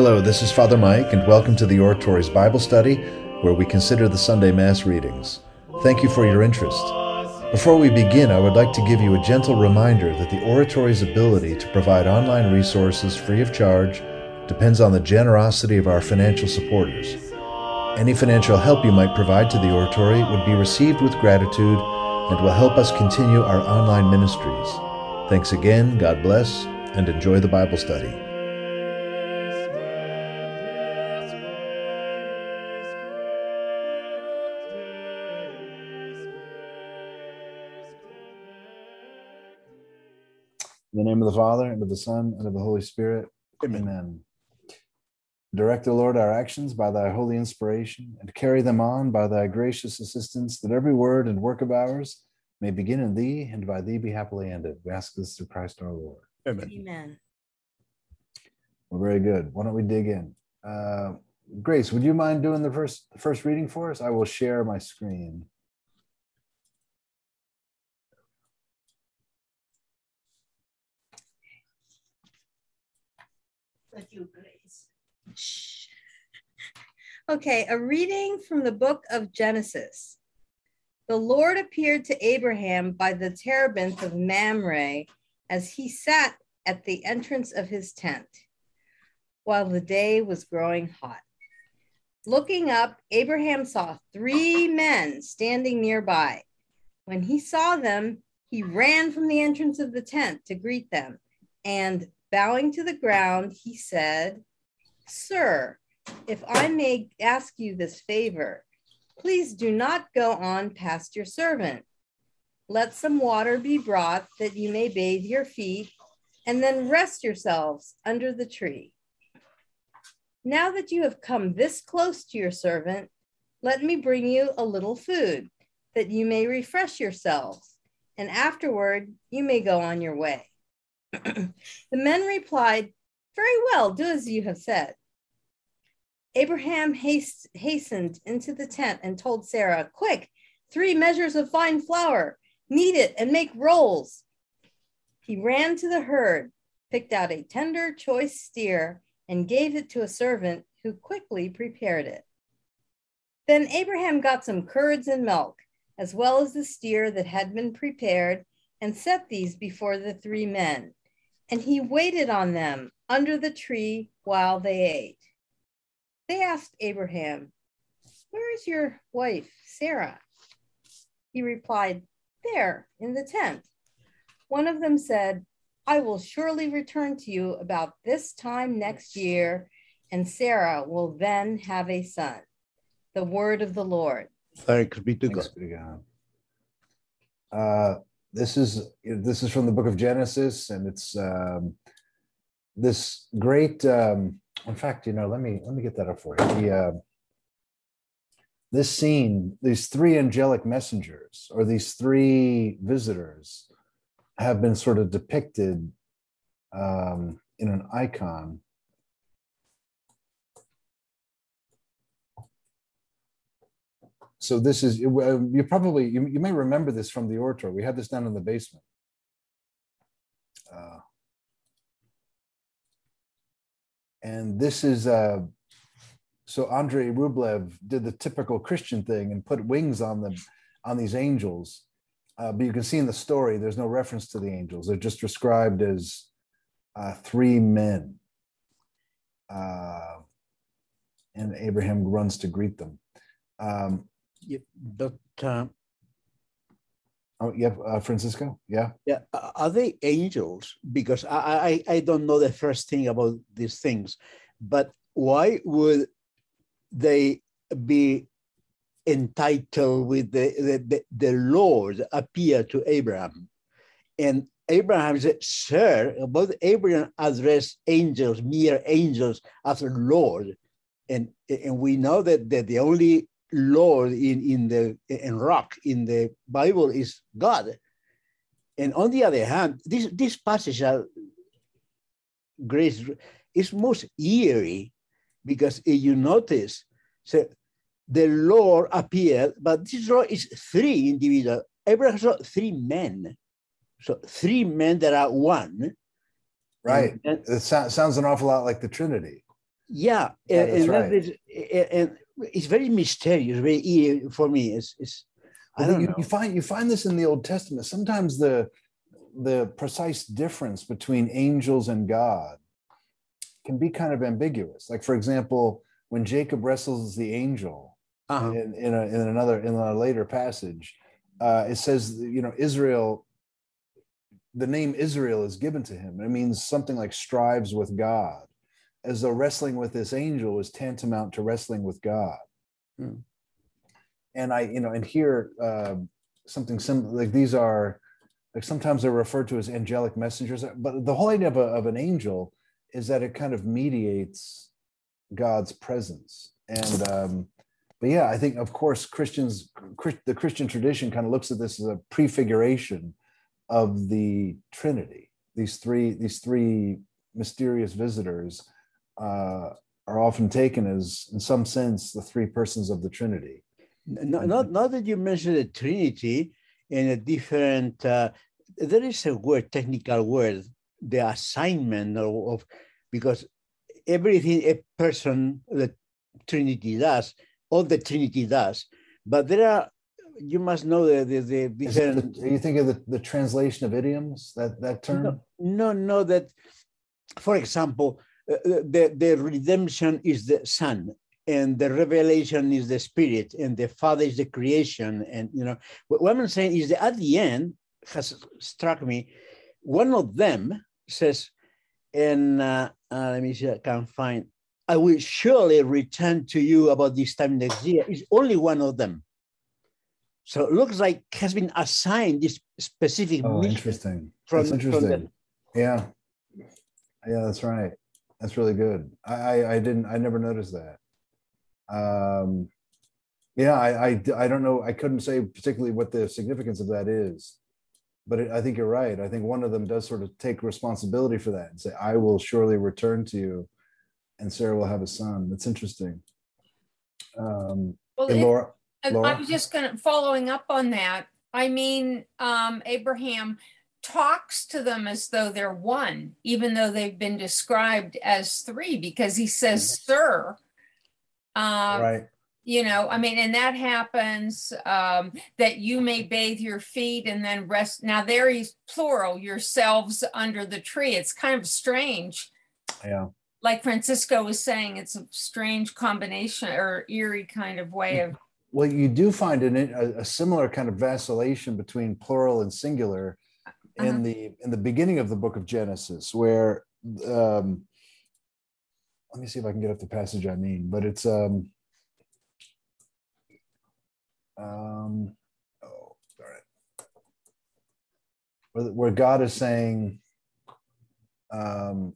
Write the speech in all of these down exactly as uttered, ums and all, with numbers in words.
Hello, this is Father Mike, and welcome to the Oratory's Bible Study, where we consider the Sunday Mass readings. Thank you for your interest. Before we begin, I would like to give you a gentle reminder that the Oratory's ability to provide online resources free of charge depends on the generosity of our financial supporters. Any financial help you might provide to the Oratory would be received with gratitude and will help us continue our online ministries. Thanks again, God bless, and enjoy the Bible study. In the name of the Father, and of the Son, and of the Holy Spirit. Amen. Amen. Direct, O Lord, our actions by thy holy inspiration, and carry them on by thy gracious assistance, that every word and work of ours may begin in thee, and by thee be happily ended. We ask this through Christ our Lord. Amen. Amen. Well, very good. Why don't we dig in? Uh, Grace, would you mind doing the first, the first reading for us? I will share my screen. Thank you, Grace. Okay, a reading from the book of Genesis. The Lord appeared to Abraham by the terebinth of Mamre as he sat at the entrance of his tent, while the day was growing hot. Looking up, Abraham saw three men standing nearby. When he saw them, he ran from the entrance of the tent to greet them, and bowing to the ground, he said, "Sir, if I may ask you this favor, please do not go on past your servant. Let some water be brought that you may bathe your feet, and then rest yourselves under the tree. Now that you have come this close to your servant, let me bring you a little food, that you may refresh yourselves, and afterward you may go on your way." The men replied, "Very well, do as you have said." Abraham hast- hastened into the tent and told Sarah, "Quick, three measures of fine flour, knead it and make rolls." He ran to the herd, picked out a tender, choice steer, and gave it to a servant who quickly prepared it. Then Abraham got some curds and milk, as well as the steer that had been prepared, and set these before the three men. And he waited on them under the tree while they ate. They asked Abraham, "Where is your wife, Sarah?" He replied, "There, in the tent." One of them said, "I will surely return to you about this time next year, and Sarah will then have a son." The word of the Lord. Thanks be to Thanks God. be to God. Uh, this is this is from the book of Genesis, and it's um, this great. Um, in fact, you know, let me let me get that up for you. The, uh, this scene, these three angelic messengers, or these three visitors, have been sort of depicted um, in an icon. So this is, you probably, you, you may remember this from the oratory. We had this down in the basement. Uh, and this is, uh, so Andrei Rublev did the typical Christian thing and put wings on them, on these angels. Uh, but you can see in the story, there's no reference to the angels. They're just described as uh, three men. Uh, and Abraham runs to greet them. Um, Yeah, but uh, oh, yeah, uh, Francisco, yeah. yeah, are they angels? Because I, I I don't know the first thing about these things, but why would they be entitled with the the, the, the Lord appear to Abraham? And Abraham said, "Sir," both Abraham addressed angels, mere angels, as Lord, and and we know that that the only Lord in, in the in rock in the Bible is God. And on the other hand, this, this passage of Grace is most eerie, because if you notice, so the Lord appeared, but this Lord is three individuals. Abraham saw three men. So three men that are one. Right. And, It so- sounds an awful lot like the Trinity. Yeah, Yeah, and, that's and, right. that is, and it's very mysterious, very eerie for me. It's, it's I Well, don't you, know. you find you find this in the Old Testament. Sometimes the the precise difference between angels and God can be kind of ambiguous. Like, for example, when Jacob wrestles the angel Uh-huh. in, in, a, in another in a later passage, uh, it says, you know, Israel, the name Israel is given to him. It means something like strives with God, as though wrestling with this angel is tantamount to wrestling with God. Hmm. And I, you know, and here uh, something similar, like these are, like sometimes they're referred to as angelic messengers, but the whole idea of, a, of an angel is that it kind of mediates God's presence. And, um, but yeah, I think, of course, Christians, the Christian tradition kind of looks at this as a prefiguration of the Trinity. These three, these three mysterious visitors uh, are often taken as, in some sense, the three persons of the Trinity. Not, not, not that you mentioned the Trinity in a different, uh, there is a word, technical word, the assignment of, of, because everything a person, the Trinity does, all the Trinity does, but there are, you must know the, the, the different. The, you think of the, the translation of idioms, that, that term? No, no, no, that, for example, uh, the, the redemption is the Son, and the revelation is the Spirit, and the Father is the creation. And, you know, what I'm saying is that at the end, has struck me, one of them says, and uh, uh, let me see if I can find, I will surely return to you about this time next year. It's only one of them. So it looks like has been assigned this specific oh, mission. Interesting. From, that's interesting. from the, yeah. Yeah, that's right. That's really good. I, I, I didn't, I never noticed that. Um, yeah, I, I, I don't know. I couldn't say particularly what the significance of that is, but it, I think you're right. I think one of them does sort of take responsibility for that and say, I will surely return to you and Sarah will have a son. That's interesting. Um, well, hey, it, Laura, I, Laura? I was just going to, following up on that. I mean, um, Abraham talks to them as though they're one, even though they've been described as three, because he says, sir. Um, right. You know, I mean, and that happens, um, that you may bathe your feet and then rest. Now there he's plural, yourselves under the tree. It's kind of strange. Yeah. Like Francisco was saying, it's a strange combination or eerie kind of way of. Well, you do find an, a, a similar kind of vacillation between plural and singular in uh-huh. the in the beginning of the book of Genesis, where um, let me see if I can get up the passage I mean, but it's um, um oh, sorry, where, where God is saying, um,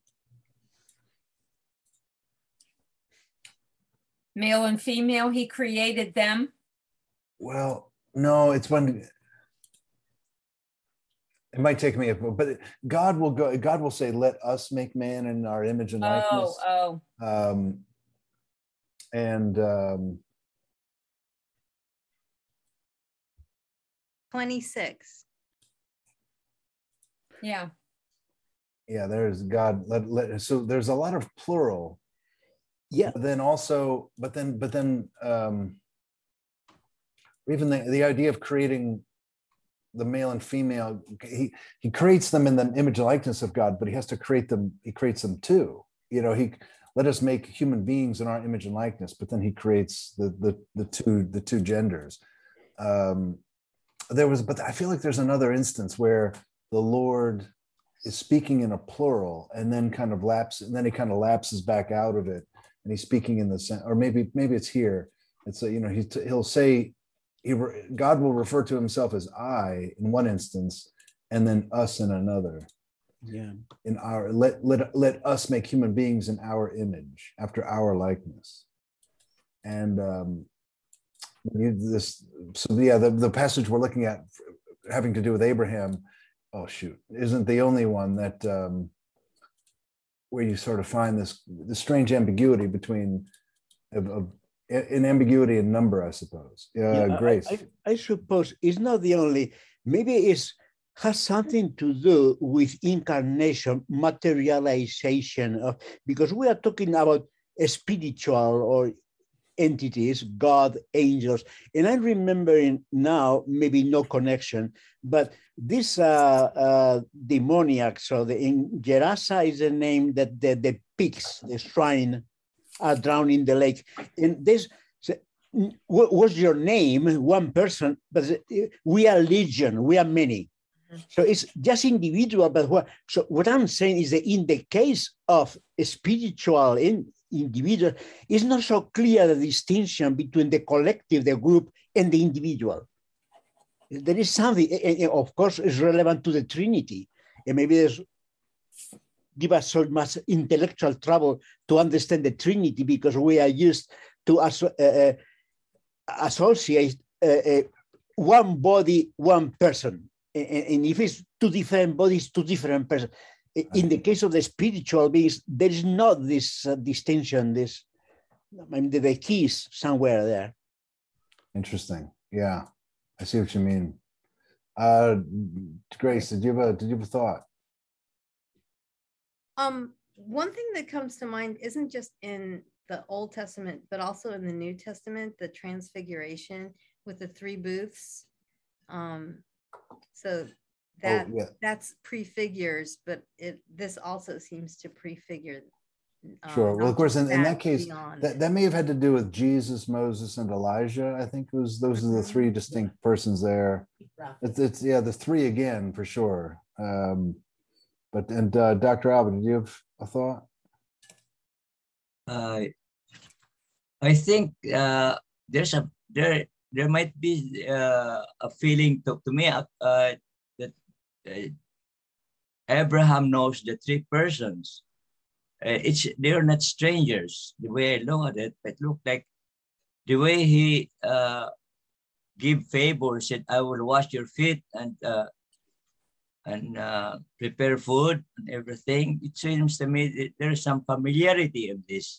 male and female, he created them. Well, no, it's when it might take me, a, but God will go. God will say, "Let us make man in our image and likeness." Oh, oh. Um, and um, twenty-six. Yeah. Yeah, there's God. Let, let, so there's a lot of plural. Yeah. But then also, but then, but then, um, even the, the idea of creating the male and female, he he creates them in the image and likeness of God, but he has to create them. He creates them too. You know, he let us make human beings in our image and likeness, but then he creates the the the two the two genders. Um, there was, but I feel like there's another instance where the Lord is speaking in a plural, and then kind of lapse, and then he kind of lapses back out of it, and he's speaking in the sense, or maybe maybe it's here. It's a, you know, he he'll say, he God will refer to himself as I in one instance, and then us in another. Yeah. In our let let let us make human beings in our image, after our likeness, and um, you, this. So yeah, the the passage we're looking at, having to do with Abraham. Oh shoot, isn't the only one that um, where you sort of find this the strange ambiguity between of, of in ambiguity in number, I suppose. Uh, yeah, grace. I, I, I suppose it's not the only. Maybe it's has something to do with incarnation, materialization of, because we are talking about spiritual or entities, God, angels. And I'm remembering now, maybe no connection, but this uh, uh, demoniac, so the, in Gerasa is the name that the, the pigs, the swine, are drowned in the lake. And this, so, what was your name? One person, but we are legion, we are many. So it's just individual, but what, so what I'm saying is that in the case of a spiritual in, individual, it's not so clear the distinction between the collective, the group, and the individual. There is something, and of course, is relevant to the Trinity. And maybe there's give us so much intellectual trouble to understand the Trinity because we are used to asso uh, associate uh, uh, one body, one person. And, and if it's two different bodies, two different persons. In the case of the spiritual beings, there is not this uh, distinction. This, I mean, the, the key is somewhere there. Interesting. Yeah, I see what you mean. Uh, Grace, did you have a did you have a thought? Um, one thing that comes to mind isn't just in the Old Testament, but also in the New Testament, the Transfiguration with the three booths. Um, so that oh, yeah. that's prefigures, but it this also seems to prefigure. Um, sure. Well, of course, in, in that case, beyond. that, that may have had to do with Jesus, Moses, and Elijah. I think it was those are the three distinct persons there. It's, it's yeah, the three again for sure. Um, but and uh, Doctor Alba, did you have a thought? Uh, I think uh, there's a there there might be uh, a feeling to, to me uh, that uh, Abraham knows the three persons. Uh, it's they're not strangers. The way I look at it, it looked like the way he uh, give favor, said, "I will wash your feet and uh, and uh, prepare food and everything." It seems to me that there's some familiarity of this.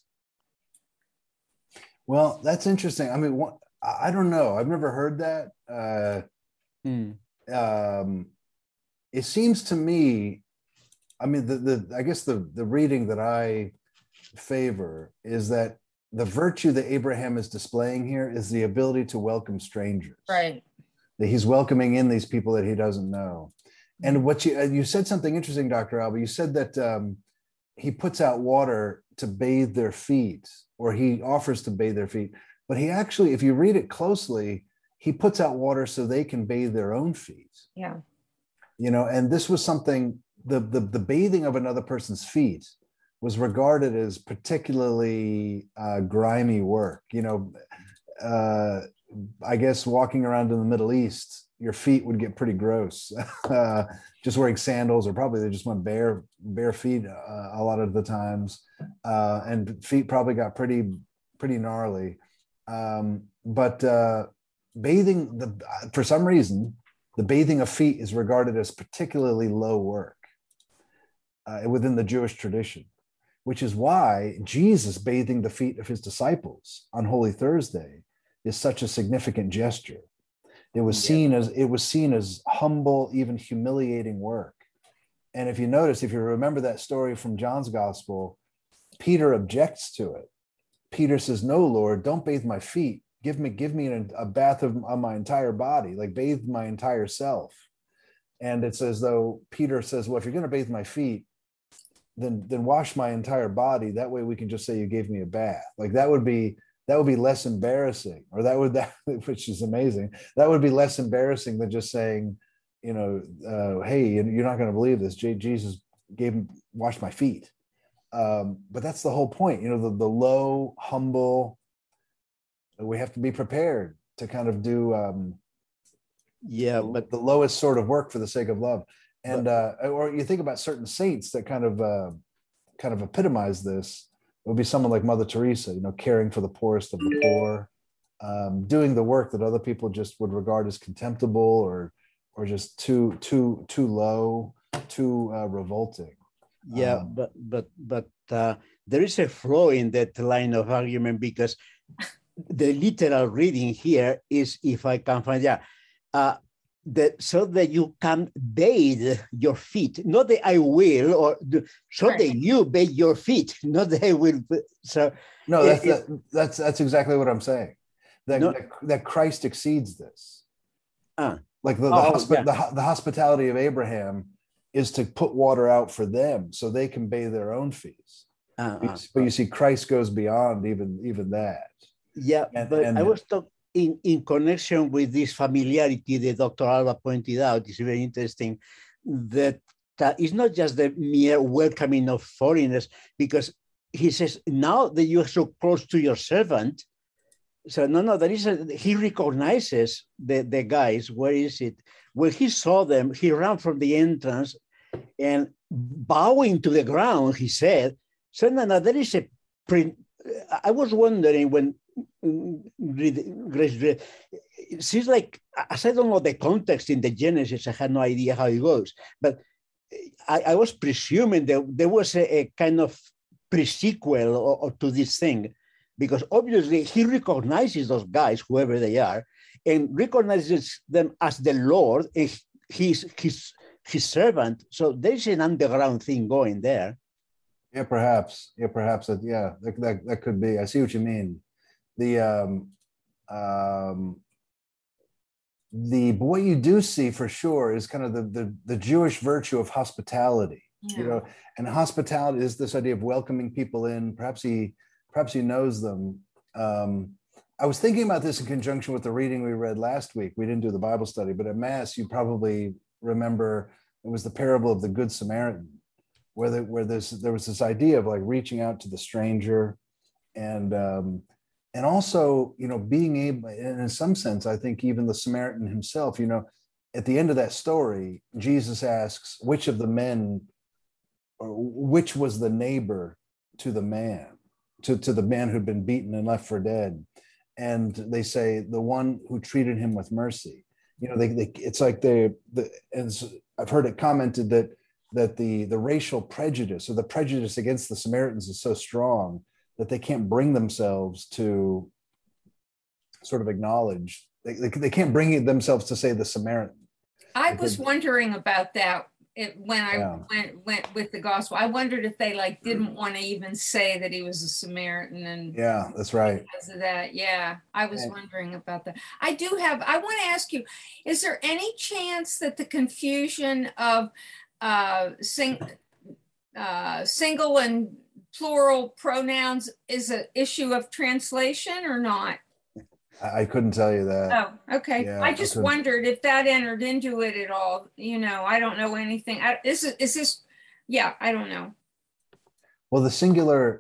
Well, that's interesting. I mean, what, I don't know. I've never heard that. Uh, Hmm. um, it seems to me, I mean, the, the I guess the, the reading that I favor is that the virtue that Abraham is displaying here is the ability to welcome strangers. Right. That he's welcoming in these people that he doesn't know. And what you you said something interesting, Doctor Alba. You said that um, he puts out water to bathe their feet, or he offers to bathe their feet. But he actually, if you read it closely, he puts out water so they can bathe their own feet. Yeah. You know, and this was something, the, the, the bathing of another person's feet was regarded as particularly uh, grimy work. You know, uh, I guess walking around in the Middle East, your feet would get pretty gross. uh, just wearing sandals, or probably they just went bare, bare feet uh, a lot of the times. Uh, and feet probably got pretty, pretty gnarly. Um, but uh, bathing, the, for some reason, the bathing of feet is regarded as particularly low work uh, within the Jewish tradition, which is why Jesus bathing the feet of his disciples on Holy Thursday is such a significant gesture. It was seen as it was seen as humble, even humiliating work. And if you notice, if you remember that story from John's Gospel, Peter objects to it. Peter says, "No, Lord, don't bathe my feet. Give me, give me a, a bath of, of my entire body, like bathe my entire self." And it's as though Peter says, "Well, if you're going to bathe my feet, then then wash my entire body. That way we can just say you gave me a bath." Like that would be that would be less embarrassing, or that would that which is amazing. That would be less embarrassing than just saying, you know, uh, "Hey, you're not going to believe this. Jesus gave washed my feet." Um, but that's the whole point, you know, the, the low, humble. We have to be prepared to kind of do, um, yeah, but the lowest sort of work for the sake of love. And uh, or you think about certain saints that kind of uh, kind of epitomize this. It would be someone like Mother Teresa, you know, caring for the poorest of the poor, um, doing the work that other people just would regard as contemptible or or just too too too low, too uh, revolting. Yeah, um, but but but uh, there is a flaw in that line of argument, because the literal reading here is, if I can find, yeah, uh, that so that you can bathe your feet, not that I will, or the, so Right. that you bathe your feet, not that I will. So No, it- that's it- that, that's that's exactly what I'm saying. That No. that, that Christ exceeds this. ah, Like the the, Oh, hospi- yeah. the ho- the hospitality of Abraham is to put water out for them so they can bathe their own feet. ah, But ah, you- but you see, Christ goes beyond even even that. yeah, And- but and- I was talking in, in connection with this familiarity that Doctor Alba pointed out. It's very interesting that uh, it's not just the mere welcoming of foreigners, because he says, now that you are so close to your servant, so no, no, there is a, he recognizes the, the guys. Where is it? When he saw them, he ran from the entrance and bowing to the ground, he said, so no, no, there is a print. I was wondering when read, Grace read, it seems like, as I don't know the context in the Genesis, I had no idea how it goes, but I, I was presuming that there was a, a kind of pre-sequel or, or to this thing, because obviously he recognizes those guys, whoever they are, and recognizes them as the Lord, and he's his, his servant. So there's an underground thing going there. Yeah, perhaps. Yeah, perhaps. That, yeah, that, that that could be. I see what you mean. The um, um, the but what you do see for sure is kind of the the, the Jewish virtue of hospitality. Yeah. You know, and hospitality is this idea of welcoming people in. Perhaps he perhaps he knows them. Um, I was thinking about this in conjunction with the reading we read last week. We didn't do the Bible study, but at Mass, you probably remember it was the parable of the Good Samaritan, where the, where there's there was this idea of like reaching out to the stranger, and um, and also, you know, being able, and in some sense, I think even the Samaritan himself, you know, at the end of that story, Jesus asks which of the men, or which was the neighbor to the man, to, to the man who'd been beaten and left for dead. And they say the one who treated him with mercy. You know, they, they it's like they, the, as I've heard it commented that that the the racial prejudice or the prejudice against the Samaritans is so strong that they can't bring themselves to sort of acknowledge, they, they, they can't bring themselves to say the Samaritan. I Like was it- wondering about that it, when I Yeah. went went with the gospel. I wondered if they like didn't want to even say that he was a Samaritan, and Yeah, that's right. because of that, yeah, I was And- wondering about that. I do have. I want to ask you: is there any chance that the confusion of uh, sing, uh, single and plural pronouns is an issue of translation or not? I, I couldn't tell you that. Oh, okay. yeah, I I just couldn't- wondered if that entered into it at all. You know, I don't know anything. I, is it, is this? Yeah, I don't know. Well, the singular.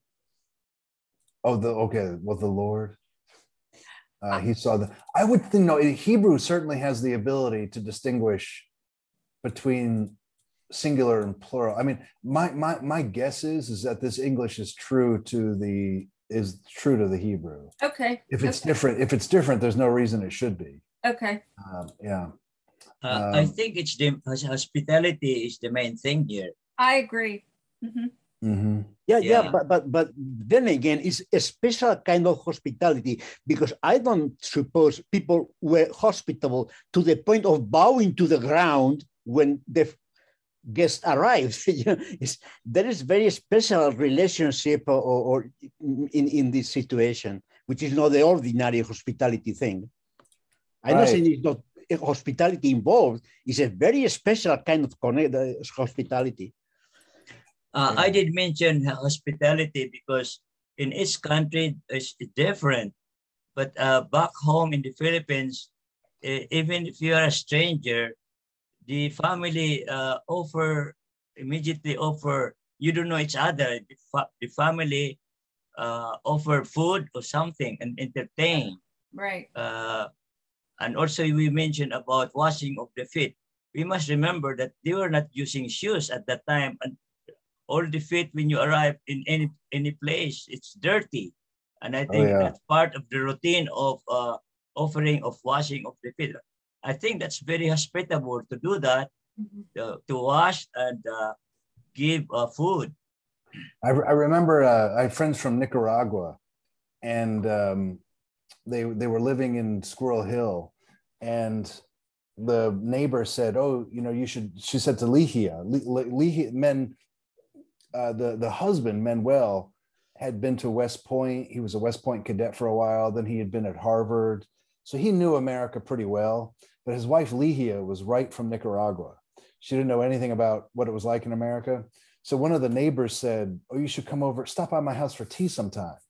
Oh, the okay. Well, the Lord. Uh, he saw the. I would think no. Hebrew certainly has the ability to distinguish between singular and plural. I mean, my my my guess is is that this English is true to the is true to the Hebrew. Okay. If it's okay. different, if it's different, there's no reason it should be. Okay. Um, yeah. Uh, I Um, think it's the hospitality is the main thing here. I agree. Mhm. mhm. Yeah, yeah, Yeah. but but but then again, it's a special kind of hospitality, because I don't suppose people were hospitable to the point of bowing to the ground when the guest arrives. You know, it's, there is very special relationship or, or in, in this situation, which is not the ordinary hospitality thing. I know Right. saying it's not hospitality involved. It's a very special kind of connect, uh, hospitality. Uh, Yeah. I did mention hospitality because in each country it's different. But uh, back home in the Philippines, e- even if you are a stranger, the family uh, offer immediately offer. You don't know each other. The, fa- the family uh, offer food or something and entertain. Right. Uh, and also we mentioned about washing of the feet. We must remember that they were not using shoes at that time, and all the feet when you arrive in any any place, it's dirty. And I Oh, think yeah. that's part of the routine of uh, offering of washing of the feet. I think that's very hospitable to do that, Mhm. to, to wash and uh, give uh, food. I, I remember uh, I have friends from Nicaragua, and um, they they were living in Squirrel Hill, and the neighbor said, "Oh, you know, you should." She said to Lehia, Lehia, men, uh, the the husband Manuel had been to West Point. He was a West Point cadet for a while. Then he had been at Harvard, so he knew America pretty well. But his wife Lehia was right from Nicaragua. She didn't know anything about what it was like in America. So one of the neighbors said, "Oh, you should come over, stop by my house for tea sometime."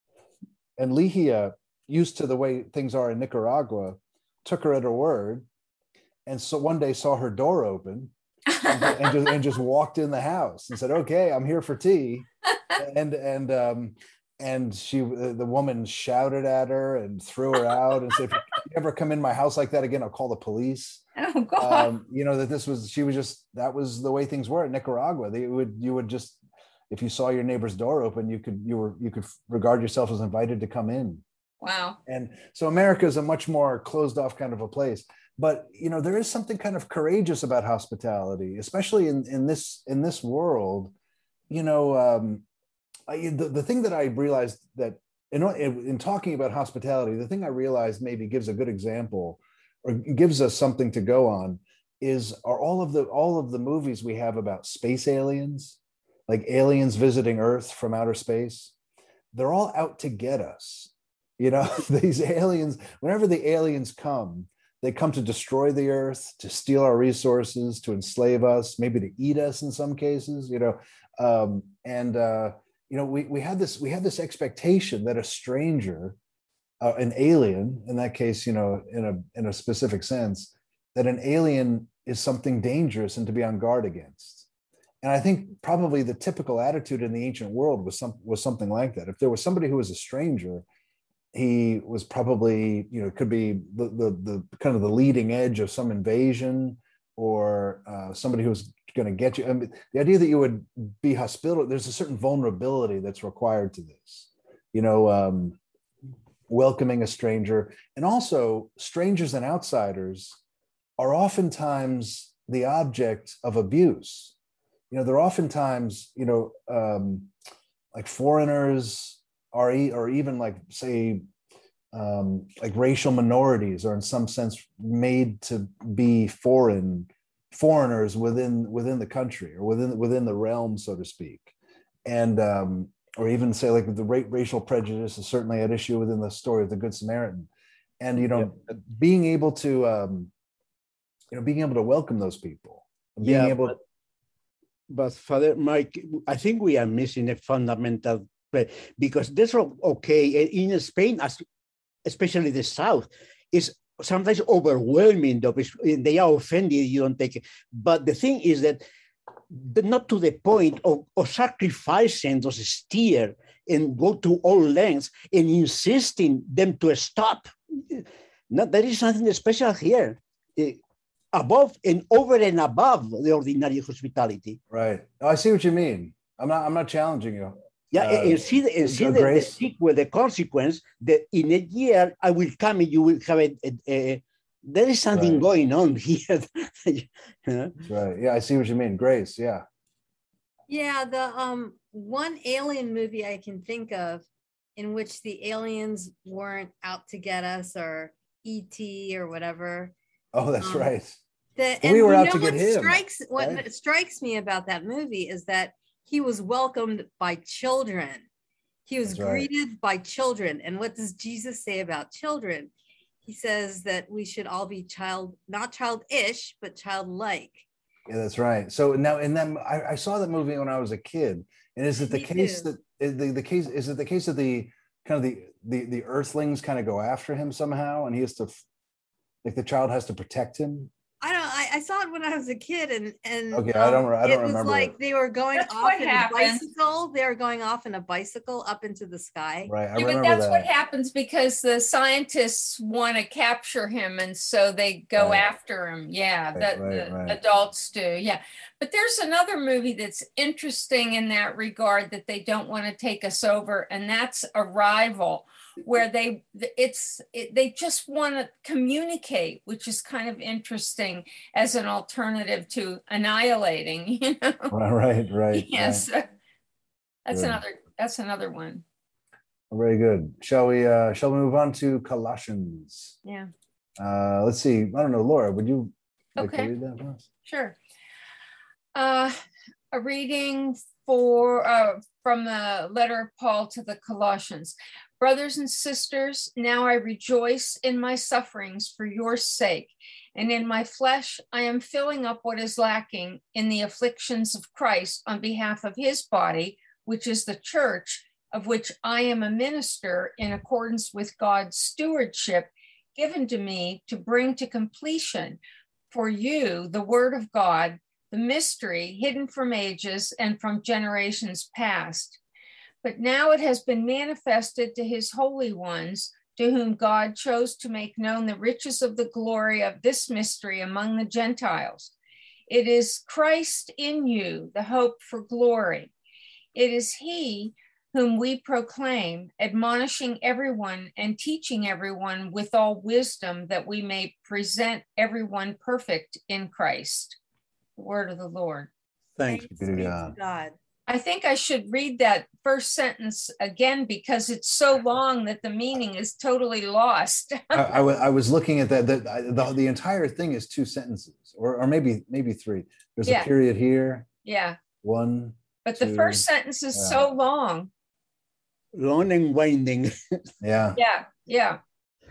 And Lehia, used to the way things are in Nicaragua, took her at her word. And so one day saw her door open and, and, just, and just walked in the house and said, "Okay, I'm here for tea." And and um, and she, the woman shouted at her and threw her out and said, "If you ever come in my house like that again, I'll call the police." Oh God! Um, you know, that this was, she was just, that was the way things were in Nicaragua. They would, you would just, if you saw your neighbor's door open, you could, you were, you could regard yourself as invited to come in. Wow. And so America is a much more closed off kind of a place. But, you know, there is something kind of courageous about hospitality, especially in, in this, in this world. You know, um, I, the, the thing that I realized that in, in talking about hospitality, the thing I realized maybe gives a good example or gives us something to go on is, are all of the, all of the movies we have about space aliens, like aliens visiting Earth from outer space. They're all out to get us. You know, these aliens, whenever the aliens come, they come to destroy the Earth, to steal our resources, to enslave us, maybe to eat us in some cases, you know. Um, and, uh, you know, we, we had this, we had this expectation that a stranger, uh, an alien, in that case, you know, in a, in a specific sense, that an alien is something dangerous and to be on guard against. And I think probably the typical attitude in the ancient world was some, was something like that. If there was somebody who was a stranger, he was probably, you know, it could be the, the, the kind of the leading edge of some invasion, or uh, somebody who was going to get you. I mean, the idea that you would be hospitable, there's a certain vulnerability that's required to this, you know, um, welcoming a stranger. And also strangers and outsiders are oftentimes the object of abuse. You know, they're oftentimes, you know, um, like foreigners are, e- or even like, say, um, like racial minorities are in some sense made to be foreign, foreigners within within the country or within within the realm, so to speak. And um, or even say like the ra- racial prejudice is certainly at issue within the story of the Good Samaritan. And, you know, yeah. being able to, um, you know, being able to welcome those people, being yeah, able. But, but Father Mike, I think we are missing a fundamental, because that's okay in Spain, as especially the South, is sometimes overwhelming. Though they are offended, you don't take it. But the thing is that not to the point of, of sacrificing those steer and go to all lengths and insisting them to stop. No, there is something special here, uh, above and over and above the ordinary hospitality. Right. Oh, I see what you mean. I'm not. I'm not challenging you. Yeah, uh, and see, the, and see the, the sequel, the consequence that in a year I will come and you will have a, a, a there is something right. going on here. You know? That's right. Yeah, I see what you mean. Grace, yeah. Yeah, the um one alien movie I can think of in which the aliens weren't out to get us, or E T or whatever. Oh, that's um, right. The, and we were you out know to get what him. Strikes, what right? strikes me about that movie is that he was welcomed by children. He was That's greeted right. by children. And what does Jesus say about children? He says that we should all be child, not childish, but childlike. Yeah, that's right. So now, and then I, I saw that movie when I was a kid. And is it the Me case too. that the, the case is it the case that the kind of the the the Earthlings kind of go after him somehow, and he has to, like, the child has to protect him? I don't. I, I saw it when I was a kid, and and okay, I don't. I don't it was remember. Like it. They were going that's off in happens. a bicycle. They were going off in a bicycle up into the sky. Right. I yeah, remember but that's that. what happens because the scientists want to capture him, and so they go right. after him. Yeah, right, that right, the right. adults do. Yeah, but there's another movie that's interesting in that regard that they don't want to take us over, and that's Arrival, where they it's it, they just want to communicate, which is kind of interesting as an alternative to annihilating, you know. Right, right, right. Yes, right. that's good. another that's another one. Very good. Shall we uh shall we move on to Colossians? Yeah. Uh, let's see. I don't know, Laura, would you like Okay. to read that for us? Sure. Uh, a reading for uh, from the letter of Paul to the Colossians. Brothers and sisters, now I rejoice in my sufferings for your sake, and in my flesh I am filling up what is lacking in the afflictions of Christ on behalf of his body, which is the church, of which I am a minister in accordance with God's stewardship given to me to bring to completion for you the word of God, the mystery hidden from ages and from generations past. But now it has been manifested to his holy ones, to whom God chose to make known the riches of the glory of this mystery among the Gentiles. It is Christ in you, the hope for glory. It is he whom we proclaim, admonishing everyone and teaching everyone with all wisdom, that we may present everyone perfect in Christ. The word of the Lord. Thanks. Thanks be to be to God. God. I think I should read that first sentence again because it's so long that the meaning is totally lost. I, I, wa- I was looking at that. that I- the, the entire thing is two sentences, or, or maybe maybe three. There's Yeah. a period here. Yeah, One. but the two, first sentence is yeah. so long. Long and winding. Yeah. Yeah, yeah.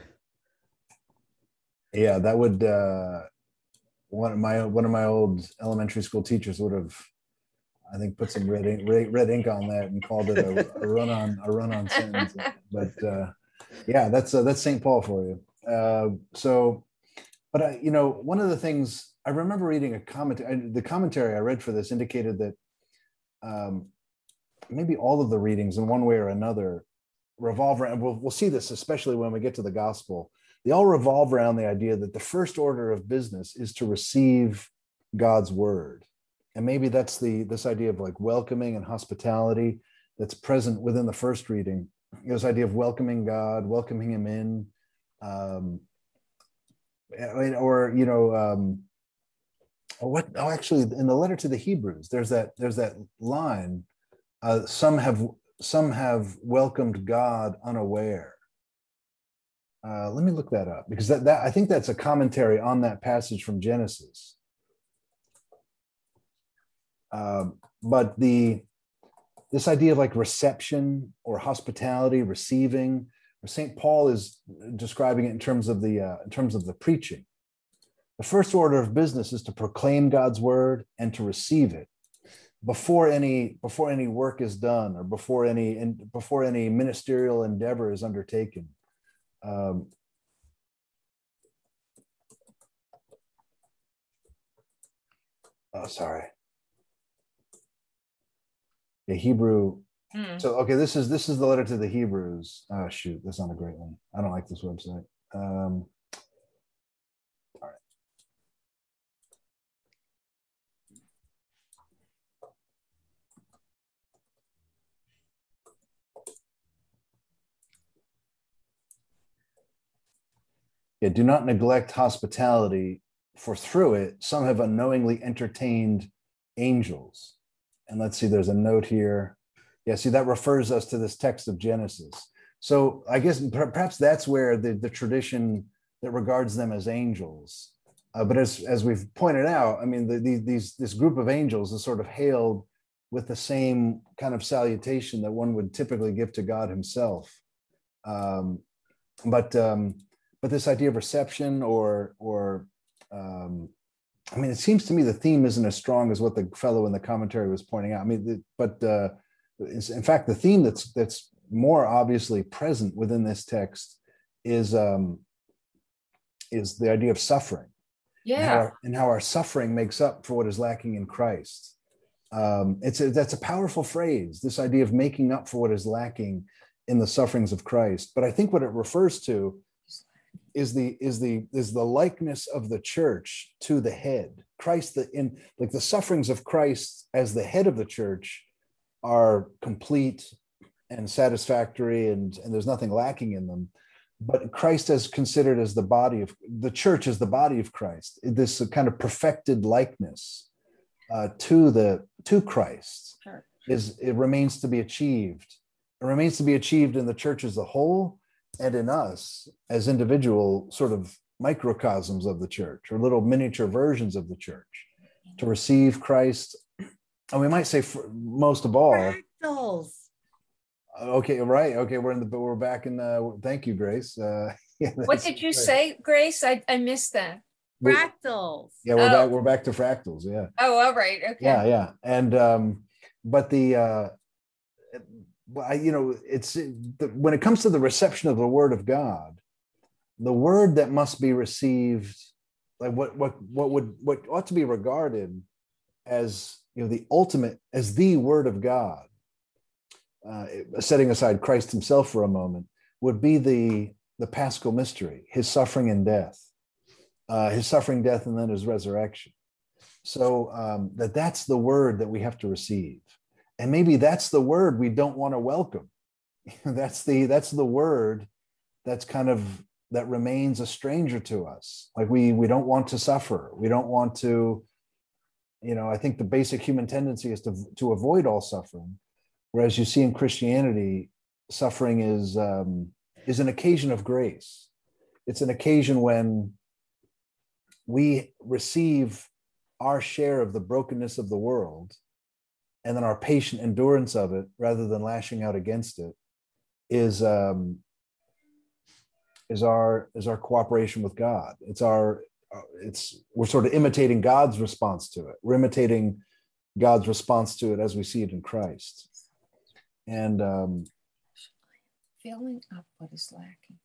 Yeah. That would uh, one of my one of my old elementary school teachers would have, I think, put some red ink, red, red ink on that and called it a, a run-on a run-on sentence. But uh, yeah, that's uh, that's Saint Paul for you. Uh, so, but I, you know, one of the things I remember reading a comment, the commentary I read for this indicated that um, maybe all of the readings in one way or another revolve around. We'll we'll see this especially when we get to the gospel. They all revolve around the idea that the first order of business is to receive God's word. And maybe that's the this idea of like welcoming and hospitality that's present within the first reading. This idea of welcoming God, welcoming him in, um, or you know, um, or what? Oh, actually, in the letter to the Hebrews, there's that there's that line. Uh, some have some have welcomed God unaware. Uh, let me look that up because that, that I think that's a commentary on that passage from Genesis. Um, but the this idea of like reception or hospitality, receiving, Saint Paul is describing it in terms of the uh, in terms of the preaching. The first order of business is to proclaim God's word and to receive it before any before any work is done or before any and before any ministerial endeavor is undertaken. Um, oh, sorry. The Hebrew. Hmm. So okay, this is this is the letter to the Hebrews. Oh shoot, that's not a great one. I don't like this website. Um, all right. Yeah, do not neglect hospitality, for through it some have unknowingly entertained angels. And let's see, there's a note here. Yeah, see, that refers us to this text of Genesis. So I guess perhaps that's where the, the tradition that regards them as angels. Uh, but as, as we've pointed out, I mean, the, the, these this group of angels is sort of hailed with the same kind of salutation that one would typically give to God himself. Um, but um, but this idea of reception or or um, I mean, it seems to me the theme isn't as strong as what the fellow in the commentary was pointing out. I mean, the, but uh, in fact, the theme that's that's more obviously present within this text is um, is the idea of suffering. Yeah, and how, our, and how our suffering makes up for what is lacking in Christ. Um, it's a, that's a powerful phrase. This idea of making up for what is lacking in the sufferings of Christ. But I think what it refers to is the is the is the likeness of the church to the head. Christ, the in like the sufferings of Christ as the head of the church are complete and satisfactory, and and there's nothing lacking in them. But Christ is considered as the body of the church, as the body of Christ. This kind of perfected likeness uh, to the to Christ Sure. is it remains to be achieved. It remains to be achieved in the church as a whole, and in us as individual sort of microcosms of the church, or little miniature versions of the church, to receive Christ. And we might say, for, most of all, Fractals. Okay, right. Okay, we're in the we're back in the. Thank you, Grace. Uh, yeah, What did you say, Grace? I, I missed that. Fractals. Yeah, we're Oh. back. We're back to fractals. Yeah. Oh, all right. Okay. Yeah, yeah. And um, but the uh, I, you know, it's the, when it comes to the reception of the Word of God, the word that must be received, like what what what would what ought to be regarded as, you know, the ultimate, as the Word of God, uh, setting aside Christ Himself for a moment, would be the the Paschal mystery, His suffering and death, uh, His suffering, death, and then His resurrection. So um, that that's the word that we have to receive, and maybe that's the word we don't want to welcome. that's the that's the word that's kind of that remains a stranger to us. Like we we don't want to suffer. We don't want to, you know, I think the basic human tendency is to to avoid all suffering, whereas you see in Christianity, suffering is um, is an occasion of grace. It's an occasion when we receive our share of the brokenness of the world, and then our patient endurance of it, rather than lashing out against it, is um, is our is our cooperation with God. It's our it's we're sort of imitating God's response to it. We're imitating God's response to it as we see it in Christ. And um, filling up what is lacking.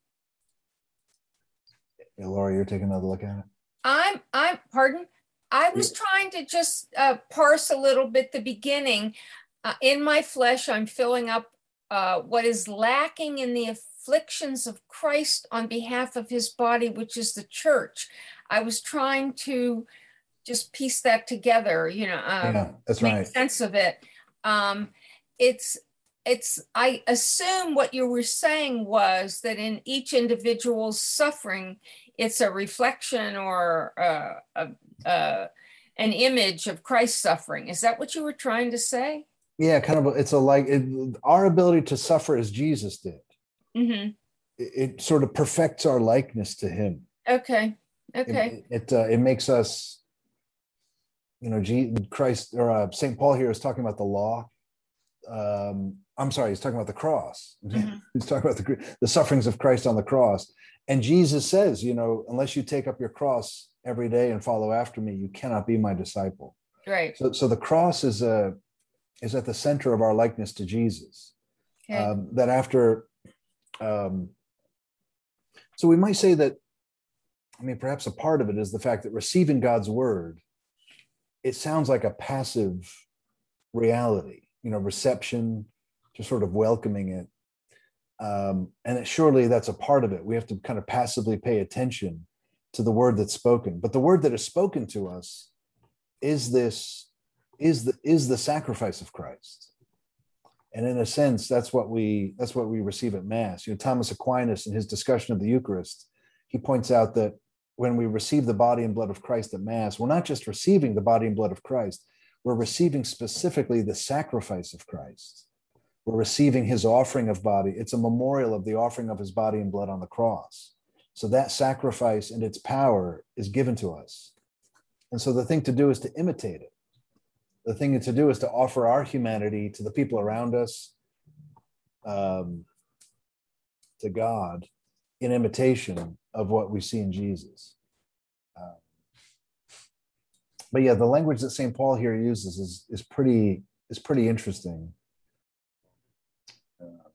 Yeah, Laura, you're taking another look at it. I'm I'm pardon. I was trying to just uh, parse a little bit the beginning. Uh, in my flesh, I'm filling up uh, what is lacking in the afflictions of Christ on behalf of His body, which is the church. I was trying to just piece that together, you know, um, Yeah, that's make right. sense of it. Um, it's it's. I assume what you were saying was that in each individual's suffering, it's a reflection or uh, a, uh, an image of Christ's suffering. Is that what you were trying to say? Yeah, kind of. A, it's a like it, our ability to suffer as Jesus did. Mm-hmm. It, it sort of perfects our likeness to Him. Okay. Okay. It it, uh, it makes us, you know, G, Christ or uh, Saint Paul here is talking about the law. Um, I'm sorry, he's talking about the cross. Mm-hmm. He's talking about the the sufferings of Christ on the cross. And Jesus says, you know, unless you take up your cross every day and follow after me, you cannot be my disciple. Right. So, so the cross is a is at the center of our likeness to Jesus. Okay. Um, that after, um, so we might say that, I mean, perhaps a part of it is the fact that receiving God's word, it sounds like a passive reality, you know, reception, just sort of welcoming it. Um, and it, surely that's a part of it. We have to kind of passively pay attention to the word that's spoken. But the word that is spoken to us is this, is the is the sacrifice of Christ. And in a sense, that's what we that's what we receive at Mass. You know, Thomas Aquinas, in his discussion of the Eucharist, he points out that when we receive the body and blood of Christ at Mass, we're not just receiving the body and blood of Christ, we're receiving specifically the sacrifice of Christ. We're receiving His offering of body. It's a memorial of the offering of His body and blood on the cross. So that sacrifice and its power is given to us. And so the thing to do is to imitate it. The thing to do is to offer our humanity to the people around us, um, to God, in imitation of what we see in Jesus. Uh, but yeah, the language that Saint Paul here uses is, is pretty is pretty interesting. Uh,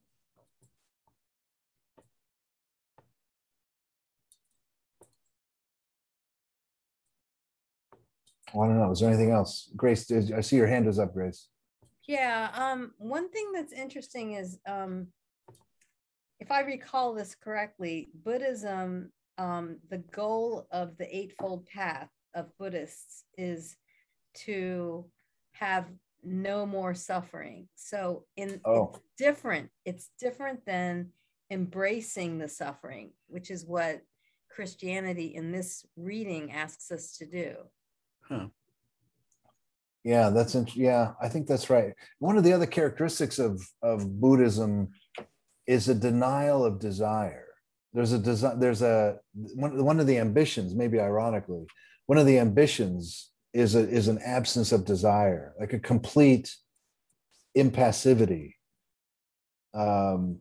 well, I don't know. Is there anything else? Grace, I see your hand is up, Grace. Yeah, um, one thing that's interesting is, um, if I recall this correctly, Buddhism, um, the goal of the Eightfold Path of Buddhists is to have no more suffering. So in Oh. it's different. It's different than embracing the suffering, which is what Christianity in this reading asks us to do. Huh. Yeah, that's int- yeah, I think that's right. One of the other characteristics of, of Buddhism is a denial of desire. There's a design, there's a one, one of the ambitions, maybe ironically, one of the ambitions is a, is an absence of desire, like a complete impassivity. Um,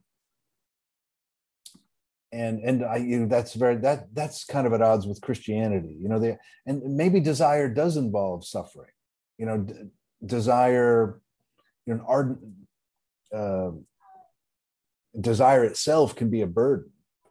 and and I you know, that's very that that's kind of at odds with Christianity, you know. The and maybe desire does involve suffering, you know. D- desire, you know, an ardent uh, desire itself can be a burden,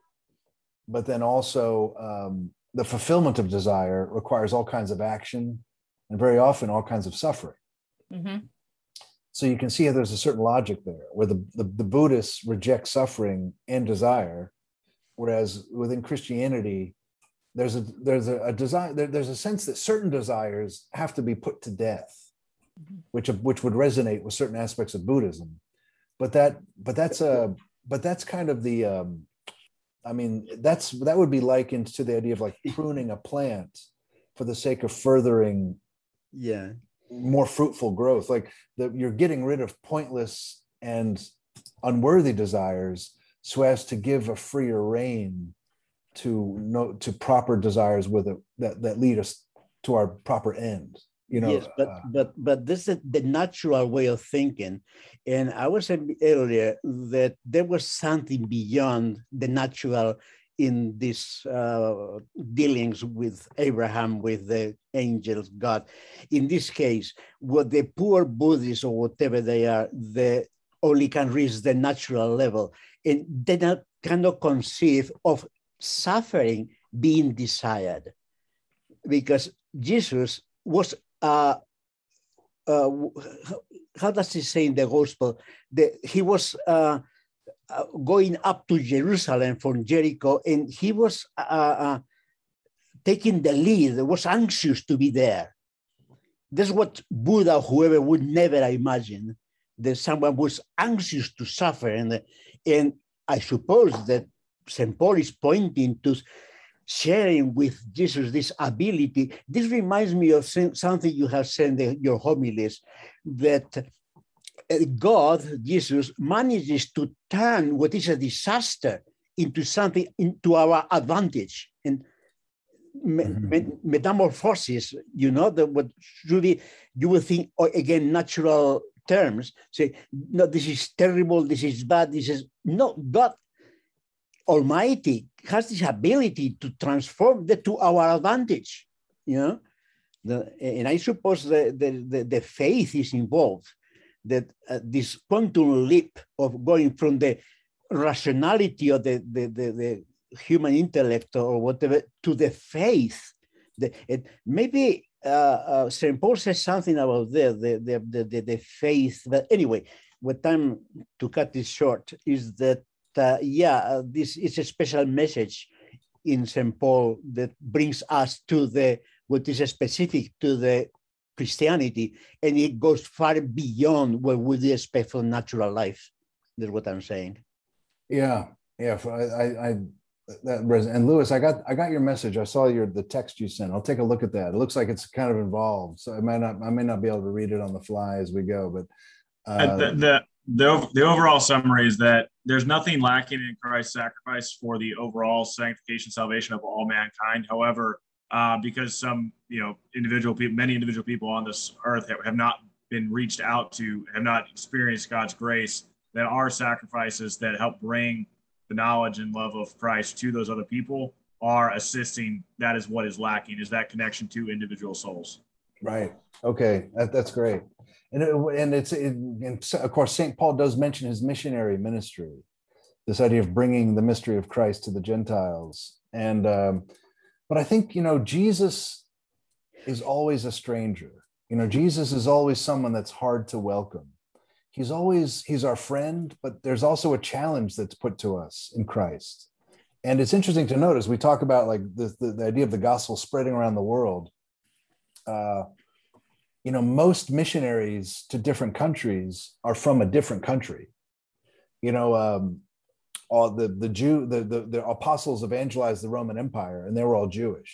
but then also um, the fulfillment of desire requires all kinds of action and very often all kinds of suffering. Mm-hmm. So you can see how there's a certain logic there, where the, the, the Buddhists reject suffering and desire, whereas within Christianity, there's a there's a, a desire there, there's a sense that certain desires have to be put to death, mm-hmm. which which would resonate with certain aspects of Buddhism. But that but that's a but that's kind of the um, I mean that's that would be likened to the idea of like pruning a plant for the sake of furthering yeah more fruitful growth. Like the, you're getting rid of pointless and unworthy desires so as to give a freer rein to no to proper desires with it that, that lead us to our proper end. You know, yes, but uh, but but this is the natural way of thinking, and I was saying earlier that there was something beyond the natural in these uh, dealings with Abraham, with the angels, God. In this case, what the poor Buddhists or whatever they are, they only can reach the natural level, and they not, cannot conceive of suffering being desired, because Jesus was, uh, uh, how does he say in the gospel, that he was uh, uh, going up to Jerusalem from Jericho, and he was uh, uh, taking the lead, was anxious to be there. That's what Buddha, whoever would never imagine, that someone was anxious to suffer. And, and I suppose that Saint Paul is pointing to sharing with Jesus this ability. This reminds me of something you have said in your homilies, that God, Jesus, manages to turn what is a disaster into something, into our advantage. And mm-hmm. me, metamorphosis, you know, that what should be, you will think, oh, again, natural terms, say, no, this is terrible, this is bad, this is, no, God Almighty has this ability to transform that to our advantage, you know. The, and I suppose the, the, the, the faith is involved, that uh, this quantum leap of going from the rationality of the, the, the, the human intellect or whatever to the faith. The, it, maybe uh, uh, Saint Paul says something about the, the, the, the, the faith. But anyway, what I'm to cut this short is that, uh, yeah, uh, this is a special message in Saint Paul that brings us to the, what is specific to the Christianity, and it goes far beyond what we would expect from natural life. That's what I'm saying. Yeah, yeah. I, I, I that and Louis, I got, I got your message. I saw your the text you sent. I'll take a look at that. It looks like it's kind of involved, so I might not, I may not be able to read it on the fly as we go. But uh, the, the the the overall summary is that there's nothing lacking in Christ's sacrifice for the overall sanctification, salvation of all mankind. However, Uh, because some, you know, individual people, many individual people on this earth have, have not been reached out to, have not experienced God's grace. There are sacrifices that help bring the knowledge and love of Christ to those other people are assisting. That is what is lacking, is that connection to individual souls. Right. Okay. That, that's great. And, it, and it's, it, and of course, Saint Paul does mention his missionary ministry, this idea of bringing the mystery of Christ to the Gentiles. And, um, But I think, you know, Jesus is always a stranger. You know, Jesus is always someone that's hard to welcome. He's always, he's our friend, but there's also a challenge that's put to us in Christ. And it's interesting to notice, we talk about like the, the, the idea of the gospel spreading around the world. Uh, you know, most missionaries to different countries are from a different country. You know, um, all the the Jew the, the the apostles evangelized the Roman Empire, and they were all Jewish,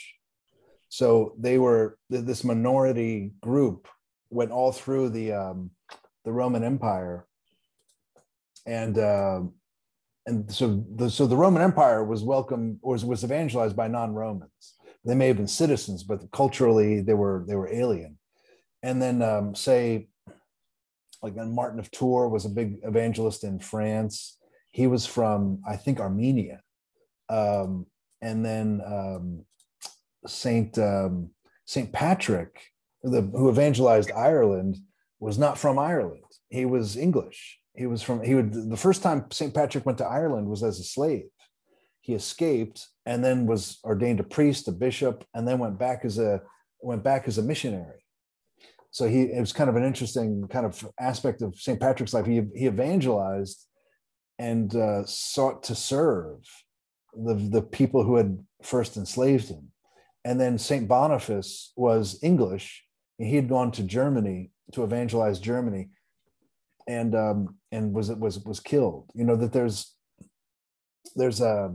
so they were this minority group went all through the um, the Roman Empire, and uh, and so the so the Roman Empire was welcome or was, was evangelized by non-Romans. They may have been citizens, but culturally they were they were alien. And then um, say, like Martin of Tours was a big evangelist in France. He was from, I think, Armenia. Um, and then um, Saint um, Saint Patrick, the, who evangelized Ireland, was not from Ireland. He was English. He was from, he would, the first time Saint Patrick went to Ireland was as a slave. He escaped and then was ordained a priest, a bishop, and then went back as a, went back as a missionary. So he, it was kind of an interesting kind of aspect of Saint Patrick's life. He, he evangelized and uh, sought to serve the, the people who had first enslaved him. And then Saint Boniface was English, and he had gone to Germany to evangelize Germany, and um, and was was was killed. You know that there's there's a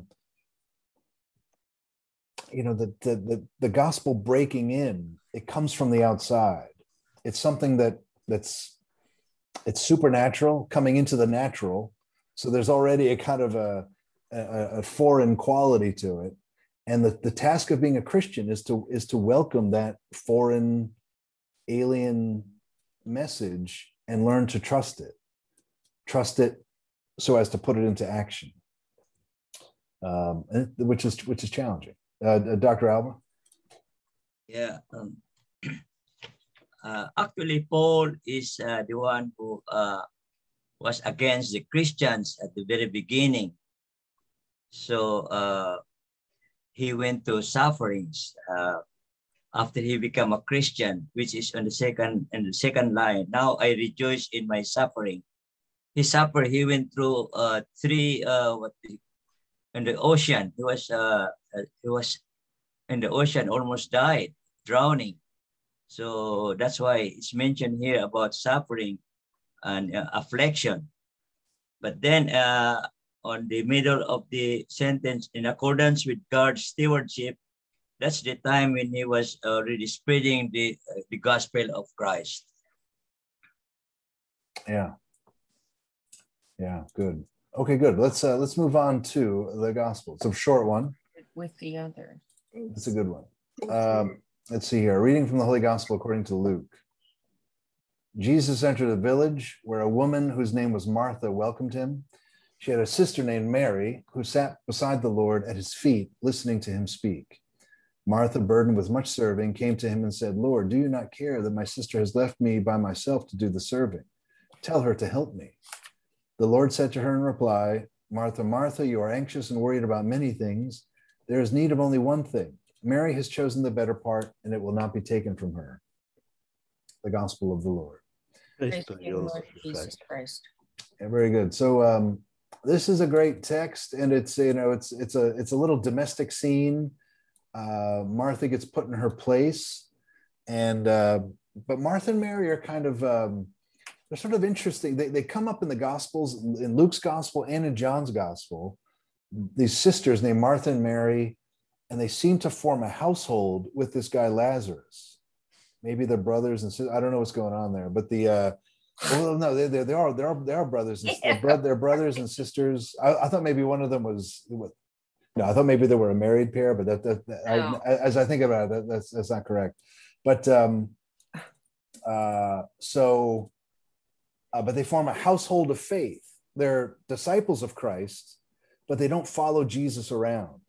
you know the the the, the gospel breaking in. It comes from the outside. It's something that that's it's supernatural coming into the natural. So there's already a kind of a a, a foreign quality to it. And the, the task of being a Christian is to is to welcome that foreign, alien message and learn to trust it. Trust it so as to put it into action, um, which is which is challenging. Uh, Doctor Alba? Yeah. Um, uh, actually, Paul is uh, the one who uh, was against the Christians at the very beginning. So, uh, he went to sufferings uh, after he became a Christian, which is on the second and the second line. Now I rejoice in my suffering. He suffered. He went through uh, three uh, what in the ocean. He was uh, he was in the ocean, almost died, drowning. So that's why it's mentioned here about suffering and uh, affliction. But then. Uh, on the middle of the sentence, in accordance with God's stewardship, that's the time when he was already spreading the, uh, the gospel of Christ. Yeah. Yeah, good. Okay, good. Let's uh, let's move on to the gospel. It's a short one. With the other. It's a good one. Um, let's see here. Reading from the Holy Gospel according to Luke. Jesus entered a village where a woman whose name was Martha welcomed him. She had a sister named Mary who sat beside the Lord at his feet, listening to him speak. Martha, burdened with much serving, came to him and said, Lord, do you not care that my sister has left me by myself to do the serving? Tell her to help me. The Lord said to her in reply, Martha, Martha, you are anxious and worried about many things. There is need of only one thing. Mary has chosen the better part, and it will not be taken from her. The Gospel of the Lord. Praise you, Lord Jesus Christ. Yeah, very good. So, um, this is a great text, and it's you know it's it's a it's a little domestic scene. Uh, Martha gets put in her place, and uh, but Martha and Mary are kind of um, they're sort of interesting. They they come up in the Gospels, in Luke's Gospel and in John's Gospel. These sisters named Martha and Mary, and they seem to form a household with this guy Lazarus. Maybe they're brothers and sisters. I don't know what's going on there, but the uh, well, no, they, they, they are they are they are brothers. And, Yeah. they're, bro- they're brothers and sisters. I, I thought maybe one of them was. No, I thought maybe they were a married pair, but that, that, that No. I, as I think about it, that, that's that's not correct. But um, uh, so, uh, but they form a household of faith. They're disciples of Christ, but they don't follow Jesus around.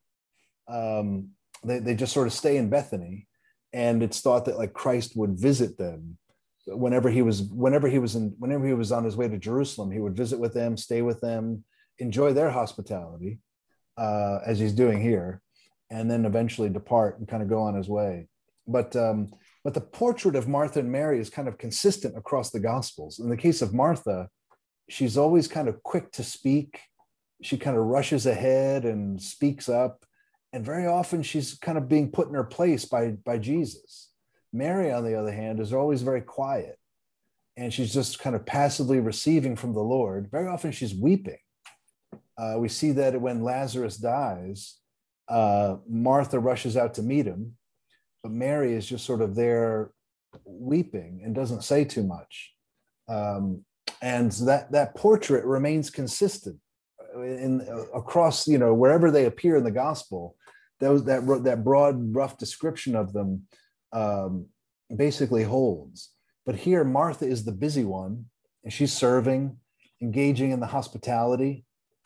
Um, they they just sort of stay in Bethany, and it's thought that like Christ would visit them. Whenever he was, whenever he was in, whenever he was on his way to Jerusalem, he would visit with them, stay with them, enjoy their hospitality, uh, as he's doing here, and then eventually depart and kind of go on his way. But um, but the portrait of Martha and Mary is kind of consistent across the Gospels. In the case of Martha, she's always kind of quick to speak. She kind of rushes ahead and speaks up, and very often she's kind of being put in her place by by Jesus. Mary, on the other hand, is always very quiet, and she's just kind of passively receiving from the Lord. Very often she's weeping. Uh, we see that when Lazarus dies, uh, Martha rushes out to meet him, but Mary is just sort of there weeping and doesn't say too much. Um, and that, that portrait remains consistent in across, you know, wherever they appear in the gospel, those that that broad, rough description of them um, basically holds. But here, Martha is the busy one, and she's serving, engaging in the hospitality,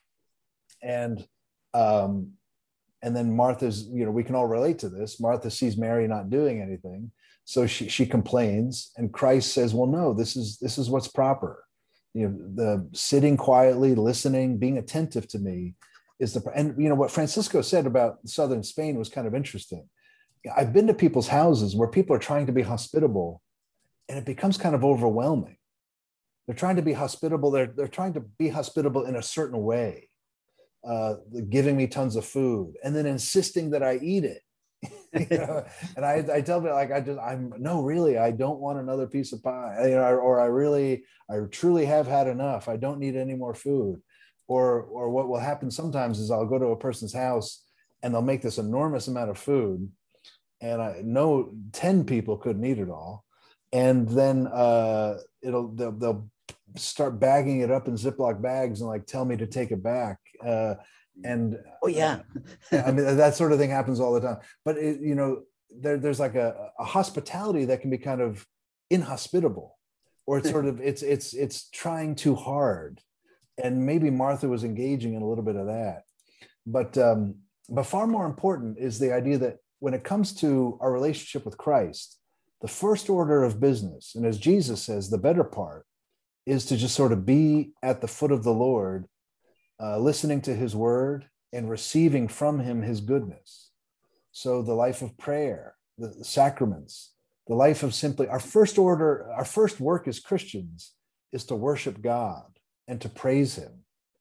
and um, and then Martha's, you know, we can all relate to this. Martha sees Mary not doing anything, so she she complains, and Christ says, "Well, no, this is this is what's proper. You know, the sitting quietly, listening, being attentive to me is the." And you know what Francisco said about southern Spain was kind of interesting. I've been to people's houses where people are trying to be hospitable, and it becomes kind of overwhelming. They're trying to be hospitable. They're they're trying to be hospitable in a certain way, uh, giving me tons of food, and then insisting that I eat it. You know? And I, I tell them, like, I just, I'm no, really, I don't want another piece of pie, you know, or, or I really, I truly have had enough. I don't need any more food. Or, or what will happen sometimes is I'll go to a person's house and they'll make this enormous amount of food, and I know ten people couldn't eat it all. And then uh, it'll, they'll, they'll start bagging it up in Ziploc bags and like tell me to take it back. Uh, and oh yeah, uh, I mean, that sort of thing happens all the time. But it, you know, there, there's like a, a hospitality that can be kind of inhospitable, or it's sort of it's it's it's trying too hard. And maybe Martha was engaging in a little bit of that. But um, but far more important is the idea that when it comes to our relationship with Christ, the first order of business, and as Jesus says, the better part, is to just sort of be at the foot of the Lord, uh, listening to his word and receiving from him his goodness. So the life of prayer, the, the sacraments, the life of simply, our first order, our first work as Christians is to worship God and to praise him.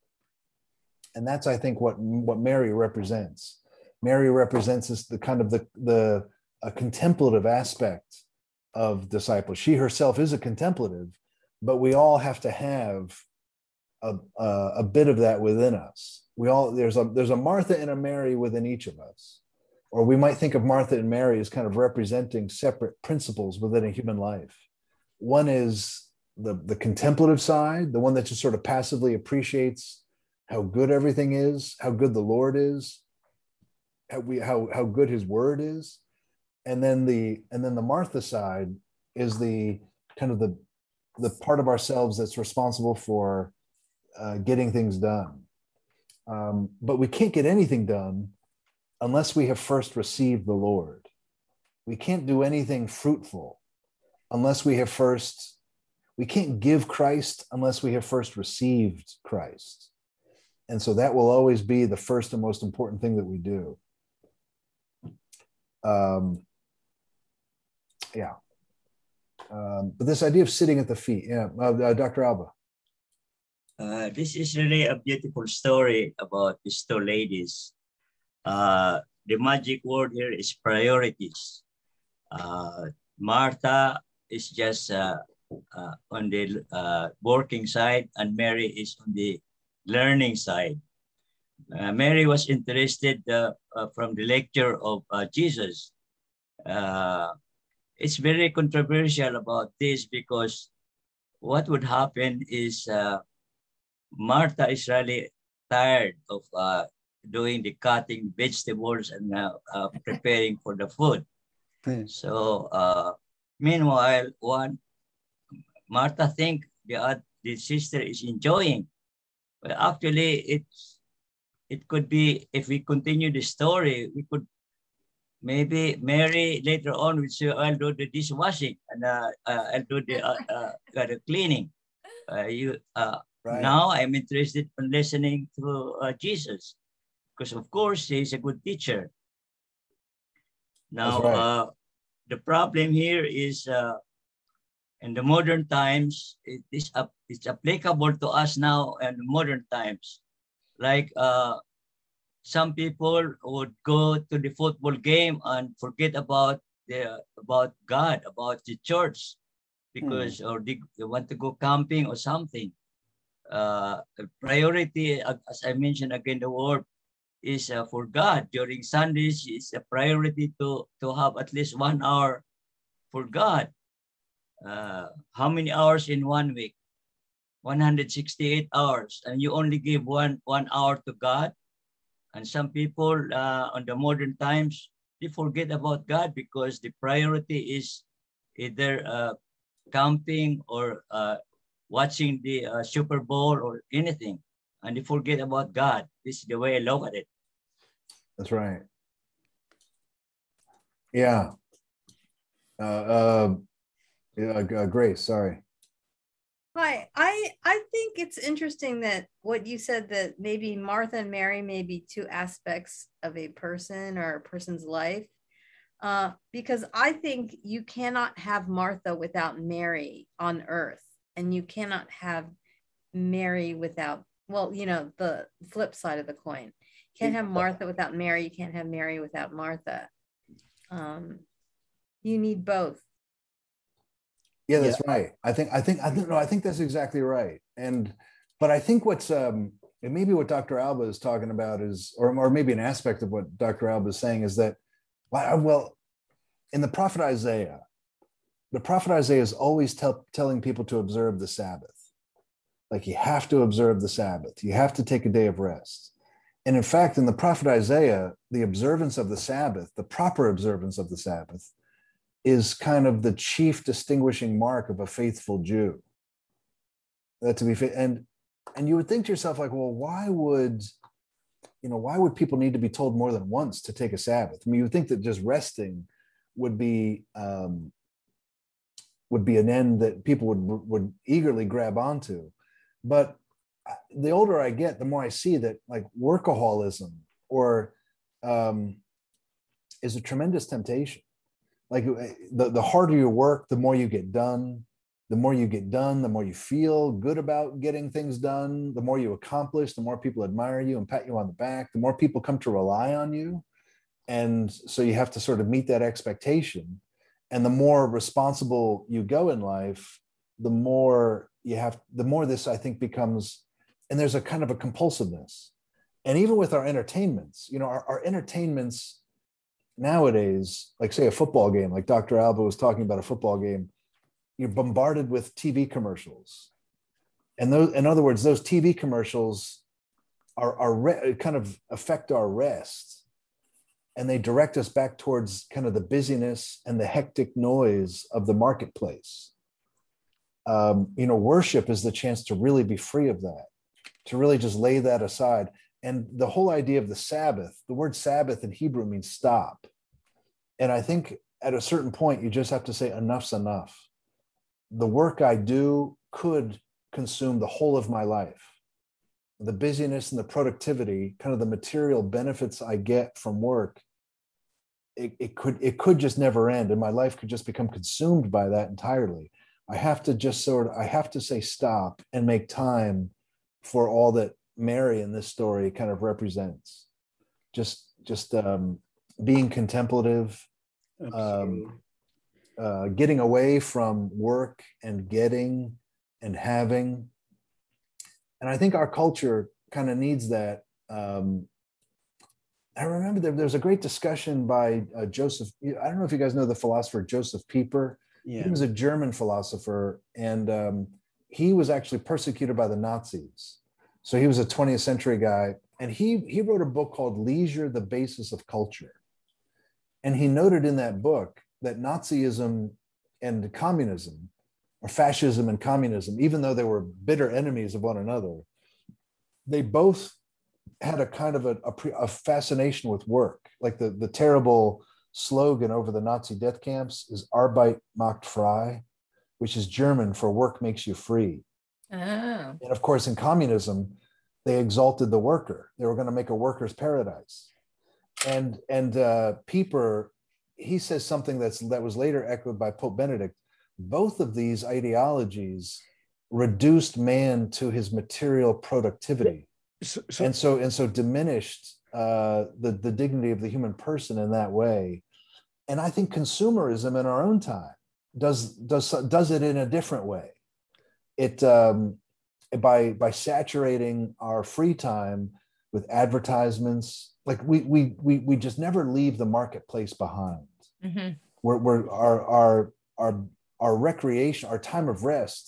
And that's, I think, what, what Mary represents. Mary represents this, the kind of the, the a contemplative aspect of discipleship. She herself is a contemplative, but we all have to have a, a, a bit of that within us. We all, there's a, there's a Martha and a Mary within each of us. Or we might think of Martha and Mary as kind of representing separate principles within a human life. One is the, the contemplative side, the one that just sort of passively appreciates how good everything is, how good the Lord is, how, we, how, how good his word is. And then the and then the Martha side is the kind of the the part of ourselves that's responsible for uh, getting things done. Um, but we can't get anything done unless we have first received the Lord. We can't do anything fruitful unless we have first, we can't give Christ unless we have first received Christ. And so that will always be the first and most important thing that we do. Um, yeah. Um, but this idea of sitting at the feet, yeah, uh, uh, Doctor Alba. Uh, this is really a beautiful story about these two ladies. Uh, the magic word here is priorities. Uh, Martha is just uh, uh, on the uh, working side, and Mary is on the learning side. Uh, Mary was interested uh, uh, from the lecture of uh, Jesus. Uh, it's very controversial about this, because what would happen is uh, Martha is really tired of uh, doing the cutting vegetables and uh, uh, preparing for the food. So uh, meanwhile, one Martha think the uh, the sister is enjoying. But actually, it's it could be, if we continue the story, we could maybe Mary later on will say, "I'll do the dishwashing and uh, uh, I'll do the uh, uh, the cleaning." Uh, you uh, right. Now I'm interested in listening to uh, Jesus, because of course he's a good teacher. Now right. uh, the problem here is uh, in the modern times, it is uh, it's applicable to us now in modern times. Like uh, some people would go to the football game and forget about the about God, about the church, because hmm. or they, they want to go camping or something. Uh, the priority, as I mentioned again, the word is uh, for God. During Sundays, it's a priority to to have at least one hour for God. Uh, how many hours in one week? one hundred sixty-eight hours, and you only give one one hour to God. And some people uh, on the modern times, they forget about God because the priority is either uh, camping or uh, watching the uh, Super Bowl or anything, and they forget about God. This is the way I look at it. That's right. Yeah. Uh, uh, yeah, uh, Grace, sorry. Hi, I I think it's interesting that what you said, that maybe Martha and Mary may be two aspects of a person or a person's life, uh, because I think you cannot have Martha without Mary on earth, and you cannot have Mary without, well, you know, the flip side of the coin. You can't have Martha without Mary. You can't have Mary without Martha. Um, you need both. Yeah, that's Yeah. right. I think I think I think no, I think that's exactly right. And but I think what's um and maybe what Doctor Alba is talking about is, or or maybe an aspect of what Doctor Alba is saying is that, well, in the prophet Isaiah, the prophet Isaiah is always tell, telling people to observe the Sabbath. Like, you have to observe the Sabbath. You have to take a day of rest. And in fact, in the prophet Isaiah, the observance of the Sabbath, the proper observance of the Sabbath, is kind of the chief distinguishing mark of a faithful Jew. That to be fa- and and you would think to yourself, like, well, why would you know why would people need to be told more than once to take a Sabbath? I mean, you would think that just resting would be um, would be an end that people would would eagerly grab onto. But the older I get, the more I see that, like, workaholism or um, is a tremendous temptation. Like, the, the harder you work, the more you get done. The more you get done, the more you feel good about getting things done. The more you accomplish, the more people admire you and pat you on the back. The more people come to rely on you. And so you have to sort of meet that expectation. And the more responsible you go in life, the more you have, the more this, I think, becomes, and there's a kind of a compulsiveness. And even with our entertainments, you know, our, our entertainments nowadays, like, say, a football game, like Doctor Alba was talking about a football game, you're bombarded with T V commercials. And those, in other words, those T V commercials are, are re- kind of affect our rest. And they direct us back towards kind of the busyness and the hectic noise of the marketplace. Um, you know, worship is the chance to really be free of that, to really just lay that aside. And the whole idea of the Sabbath, the word Sabbath in Hebrew means stop. And I think at a certain point, you just have to say, enough's enough. The work I do could consume the whole of my life. The busyness and the productivity, kind of the material benefits I get from work, it, it could it could just never end. And my life could just become consumed by that entirely. I have to just sort of, I have to say stop and make time for all that Mary in this story kind of represents. Just, just um, being contemplative, um, uh, getting away from work and getting and having. And I think our culture kind of needs that. Um, I remember there, there was a great discussion by uh, Joseph. I don't know if you guys know the philosopher Joseph Pieper. Yeah. He was a German philosopher, and um, he was actually persecuted by the Nazis. So he was a twentieth century guy, and he, he wrote a book called Leisure, the Basis of Culture. And he noted in that book that Nazism and communism, or fascism and communism, even though they were bitter enemies of one another, they both had a kind of a, a, a fascination with work. Like the, the terrible slogan over the Nazi death camps is Arbeit macht frei, which is German for work makes you free. Oh. And of course, in communism, they exalted the worker. They were going to make a worker's paradise. And, and uh, Pieper, he says something that's, that was later echoed by Pope Benedict. Both of these ideologies reduced man to his material productivity. So, so, and so and so diminished uh, the, the dignity of the human person in that way. And I think consumerism in our own time does, does, does it in a different way. It um, by, by saturating our free time with advertisements, like we, we, we, we just never leave the marketplace behind. Mm-hmm. We're, we're, our, our, our, our recreation, our time of rest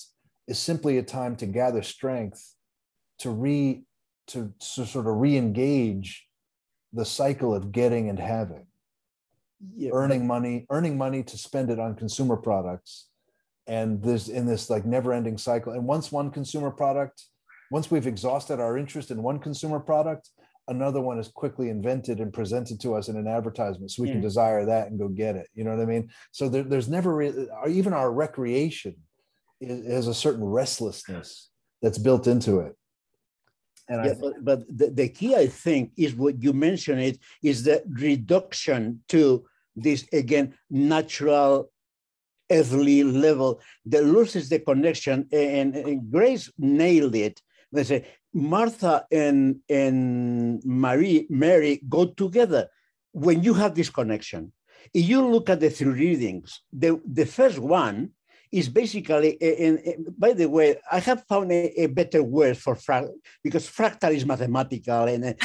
is simply a time to gather strength to re to, to sort of re-engage the cycle of getting and having, yeah, earning but, money, earning money to spend it on consumer products, and this in this like never-ending cycle. And once one consumer product, once we've exhausted our interest in one consumer product, another one is quickly invented and presented to us in an advertisement, so we yeah. can desire that and go get it. You know what I mean? So there, there's never really, even our recreation is, has a certain restlessness that's built into it. And yeah, I, but, but the, the key, I think, is what you mentioned, it is the reduction to this, again, natural earthly level that loses the connection. And, and Grace nailed it. They say Martha and, and Mary, Mary go together when you have this connection. If you look at the three readings, the, the first one is basically, and, and by the way, I have found a, a better word for fractal, because fractal is mathematical. And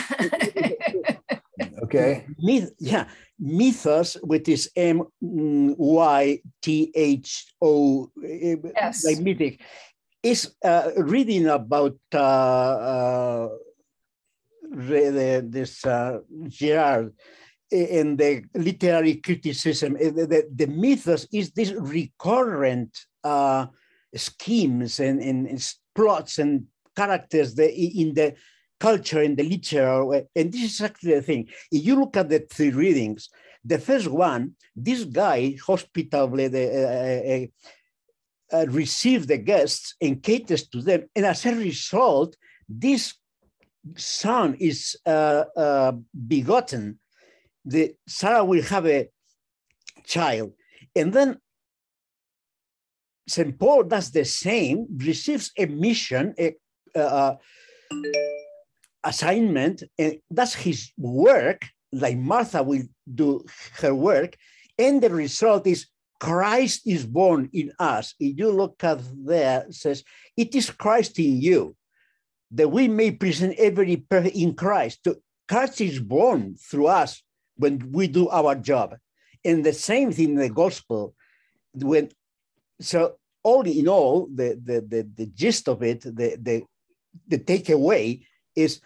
okay. Myth, yeah, mythos, which is M Y T H O, yes. like mythic, is uh, reading about uh, uh, the, this uh, Girard and the literary criticism. The, the, the mythos is this recurrent uh, schemes and, and, and plots and characters that in the culture, in the literature, and this is actually the thing. If you look at the three readings, the first one, this guy hospitably the, uh, uh, receives the guests and caters to them, and as a result, this son is uh, uh, begotten. The Sarah will have a child, and then Saint Paul does the same, receives a mission, a uh, assignment, and that's his work, like Martha will do her work, and the result is Christ is born in us. If you look at there, it says, it is Christ in you, that we may present every person in Christ. Christ is born through us when we do our job. And the same thing in the gospel. When, so all in all, the, the, the, the gist of it, the, the, the takeaway is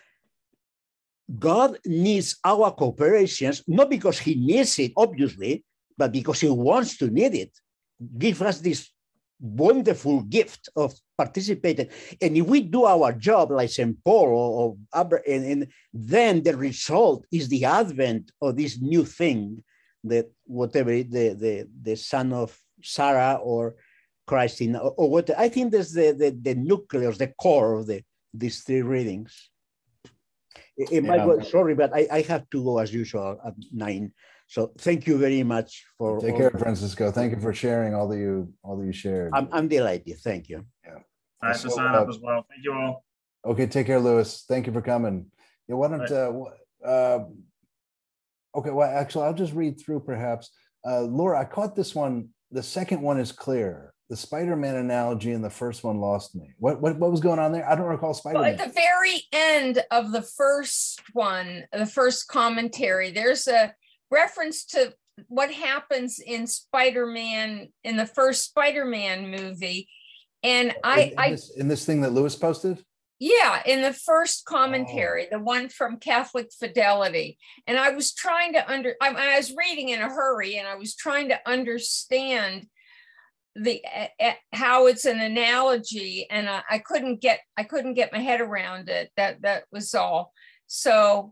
God needs our cooperations, not because he needs it, obviously, but because he wants to need it. Give us this wonderful gift of participating. And if we do our job like Saint Paul or, or and, and then the result is the advent of this new thing, that whatever the, the, the son of Sarah or Christ in, or, or what, I think that's the, the, the nucleus, the core of the these three readings. It, it yeah. might go, sorry, but I, I have to go as usual at nine. So thank you very much for take care, Francisco. Thank you for sharing all that you all that you shared. I'm, I'm delighted. Thank you. Yeah. I have to sign up as well. Thank you all. Okay, take care, Lewis. Thank you for coming. Yeah, why don't uh, uh okay, well actually I'll just read through perhaps. Uh Laura, I caught this one. The second one is clear. The Spider-Man analogy in the first one lost me. What what what was going on there? I don't recall Spider-Man. Well, at the very end of the first one, the first commentary, there's a reference to what happens in Spider-Man, in the first Spider-Man movie. And I, in, in, this, in this thing that Lewis posted? Yeah, in the first commentary, oh. the one from Catholic Fidelity. And I was trying to under, I, I was reading in a hurry, and I was trying to understand the uh, how it's an analogy, and I, I couldn't get I couldn't get my head around it. That that was all. So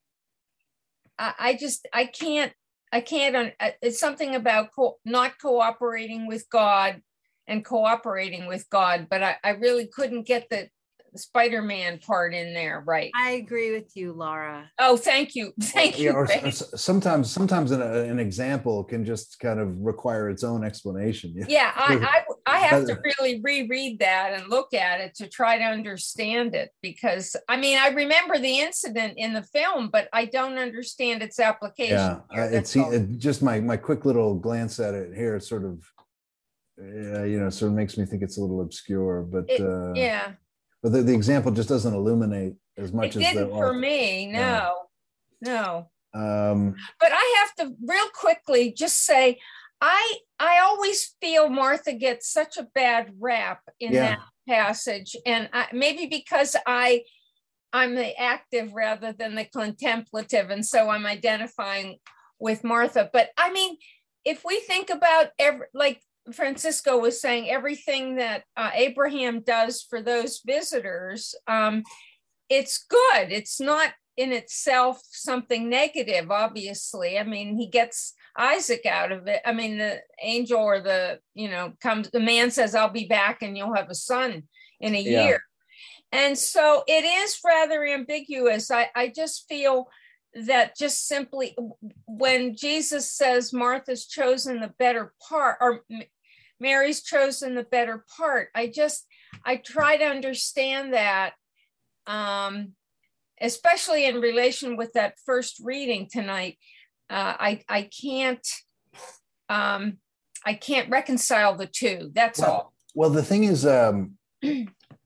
I, I just I can't I can't. It's something about co- not cooperating with God and cooperating with God, but I, I really couldn't get the Spider-Man part in there, right? I agree with you, Laura. Oh, thank you, thank yeah, you. Or, or sometimes, sometimes an, an example can just kind of require its own explanation. You know? Yeah, I, I, I have to really reread that and look at it to try to understand it, because I mean, I remember the incident in the film, but I don't understand its application. Yeah, here, it's it, just my my quick little glance at it here. It sort of, uh, you know, sort of makes me think it's a little obscure, but it, uh, yeah. But the, the example just doesn't illuminate as much it as didn't the for author. me. No, no. Um, but I have to real quickly just say, I I always feel Martha gets such a bad rap in Yeah. that passage, and I, maybe because I I'm the active rather than the contemplative, and so I'm identifying with Martha. But I mean, if we think about every, like Francisco was saying, everything that uh, Abraham does for those visitors, um, it's good. It's not in itself something negative, obviously. I mean, he gets Isaac out of it. I mean, the angel or the, you know, comes, the man says, I'll be back and you'll have a son in a Yeah. year. And so it is rather ambiguous. I, I just feel that just simply when Jesus says Martha's chosen the better part, or Mary's chosen the better part, I just, I try to understand that, um, especially in relation with that first reading tonight. Uh, I, I can't, um, I can't reconcile the two. That's well, all. Well, the thing is, um, you